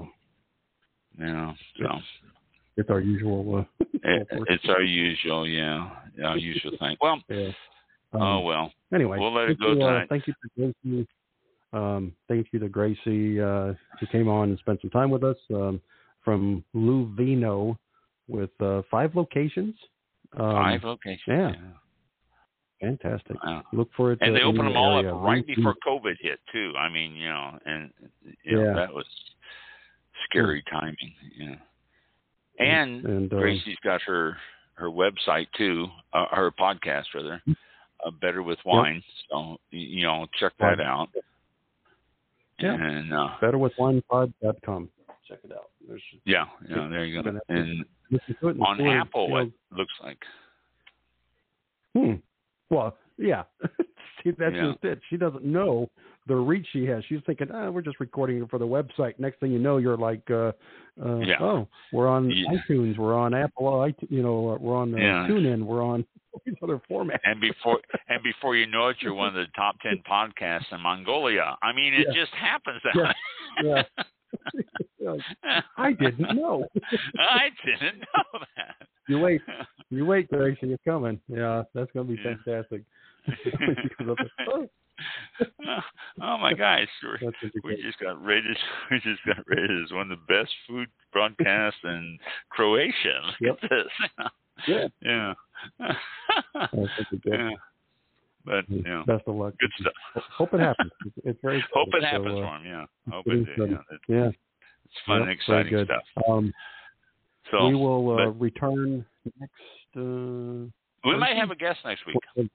So it's our usual. It's our usual, our usual thing. Well, well. Anyway, we'll let it go tonight. Thank you to Gracie. Thank you to Gracie who came on and spent some time with us from Lou Vino with 5 locations. 5 locations. Yeah. Fantastic. Wow. Look for it. And they opened them all up right before COVID hit, too. I mean, that was scary timing. Yeah. And Gracie's got her website, too, her podcast, rather, Better with Wine. So, check that out. Yeah. And betterwithwinepod.com. Check it out. There you go. And on Apple, it looks like. Well, yeah. See, that's just it. She doesn't know the reach she has. She's thinking, we're just recording it for the website. Next thing you know, you're like, we're on iTunes, we're on Apple, we're on TuneIn, we're on these other formats. And before you know it, you're one of the top 10 podcasts in Mongolia. I mean, it just happens that way. I didn't know. I didn't know that. You wait, Gracie, you're coming. Yeah, that's going to be fantastic. Oh my gosh, we just got rated as one of the best food broadcasts in Croatia. Look at this. Yeah. But best of luck. Good stuff. Hope it happens. It's very hope it happens for him. Yeah, hope it do. It's fun and exciting stuff. So we will return next. We might have a guest next week.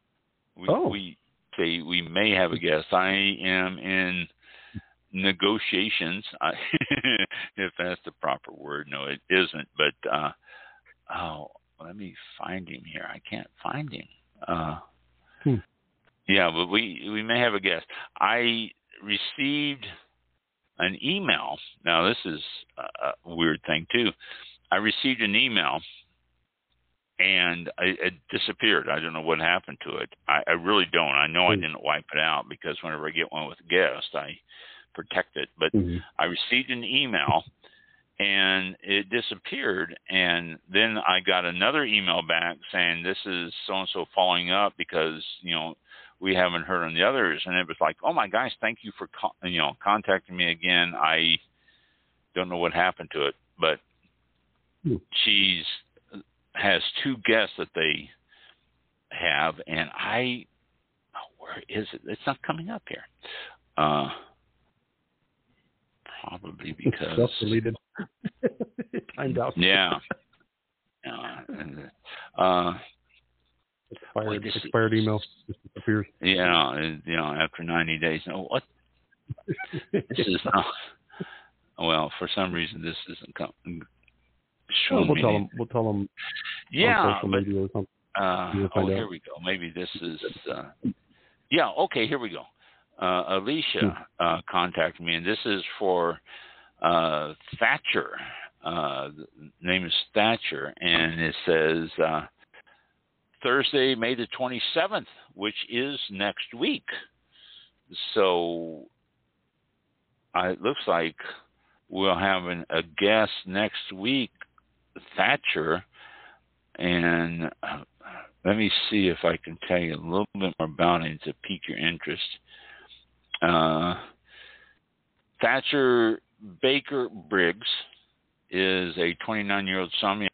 We may have a guest. I am in negotiations, if that's the proper word. No, it isn't. But let me find him here. I can't find him. Yeah, but we may have a guest. I received an email. Now, this is a weird thing, too. I received an email, and it disappeared. I don't know what happened to it. I really don't. I know I didn't wipe it out because whenever I get one with a guest, I protect it. But I received an email, and it disappeared. And then I got another email back saying, this is so-and-so following up because, we haven't heard on the others. And it was like, oh, my gosh, thank you for contacting me again. I don't know what happened to it. But she has 2 guests that they have, and where is it? It's not coming up here. Probably because self-deleted. Timed out. Yeah. Expired email just appears. Yeah, after 90 days. No, what? This is not. Well, for some reason, this isn't coming. We'll tell them. Yeah, on social media or something. Here we go. Maybe this is. Yeah. Okay. Here we go. Alicia contacted me, and this is for Thatcher. The name is Thatcher, and it says Thursday, May the 27th, which is next week. So it looks like we'll have a guest next week, Thatcher, and let me see if I can tell you a little bit more about him to pique your interest. Thatcher Baker Briggs is a 29-year-old sommelier.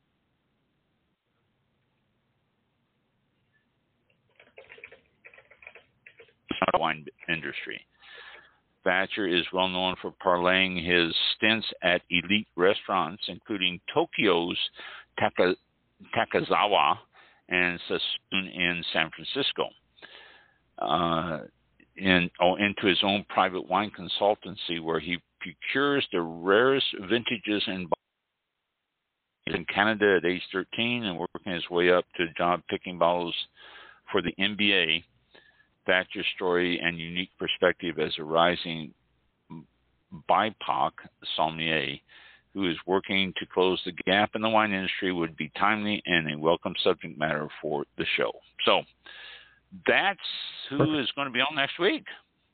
Wine industry. Thatcher is well known for parlaying his stints at elite restaurants, including Tokyo's Takazawa and Sassoon in San Francisco, into his own private wine consultancy, where he procures the rarest vintages in Canada at age 13 and working his way up to job picking bottles for the NBA. Thatcher's story and unique perspective as a rising BIPOC sommelier who is working to close the gap in the wine industry would be timely and a welcome subject matter for the show. So that's who is going to be on next week.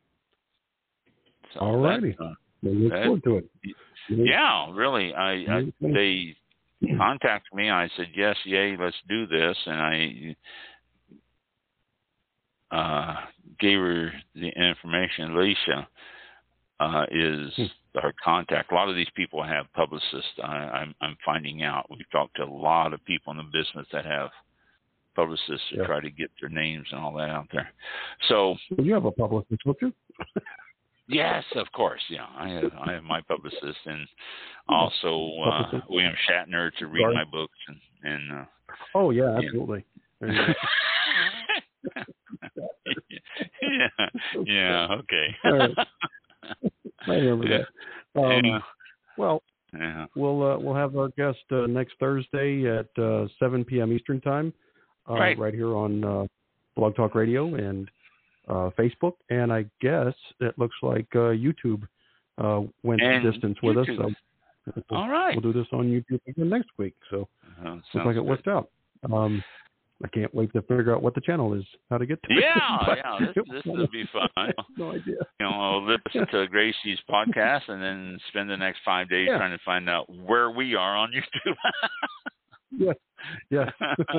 So all righty. We'll look forward to it. Yeah, really. They contacted me. I said, yes, yay, let's do this. And I gave her the information. Alicia is our contact. A lot of these people have publicists. I'm finding out. We've talked to a lot of people in the business that have publicists to try to get their names and all that out there. So you have a publicist, don't you? Yes, of course. Yeah, I have my publicist, and also William Shatner to read my books and. Oh yeah, absolutely. Yeah. Okay. All right. I remember that. Well, we'll have our guest next Thursday at 7 p.m. Eastern Time, right here on Blog Talk Radio and Facebook, and I guess it looks like YouTube went the distance with us. So all right, we'll do this on YouTube again next week. So looks like it worked out. I can't wait to figure out what the channel is, how to get to it. Yeah, this will be fun. No idea. I'll listen to Gracie's podcast and then spend the next 5 days trying to find out where we are on YouTube. Yes.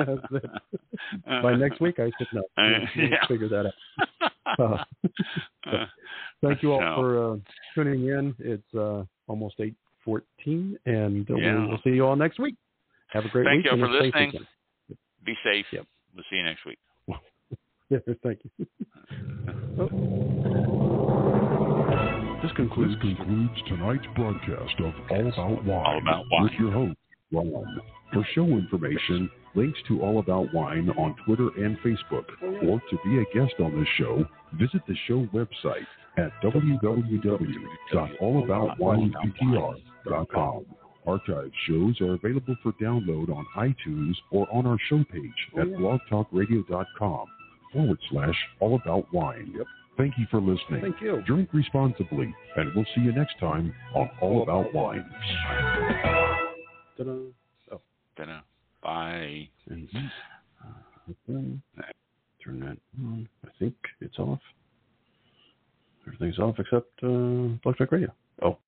By next week, I should know. We'll figure that out. Thank you all for tuning in. It's almost 8:14, and we'll see you all next week. Have a great week. Thank you all for listening. Be safe. Yep. We'll see you next week. Yes, thank you. This concludes tonight's broadcast of All About Wine. With your host, Ron. For show information, links to All About Wine on Twitter and Facebook, or to be a guest on this show, visit the show website at www.allaboutwineptr.com. Archive shows are available for download on iTunes or on our show page at blogtalkradio.com/allaboutwine. Thank you for listening. Thank you. Drink responsibly, and we'll see you next time on All About Wine. Ta-da. Oh. Ta-da. Bye. Turn that on. I think it's off. Everything's off except Blog Talk Radio. Oh.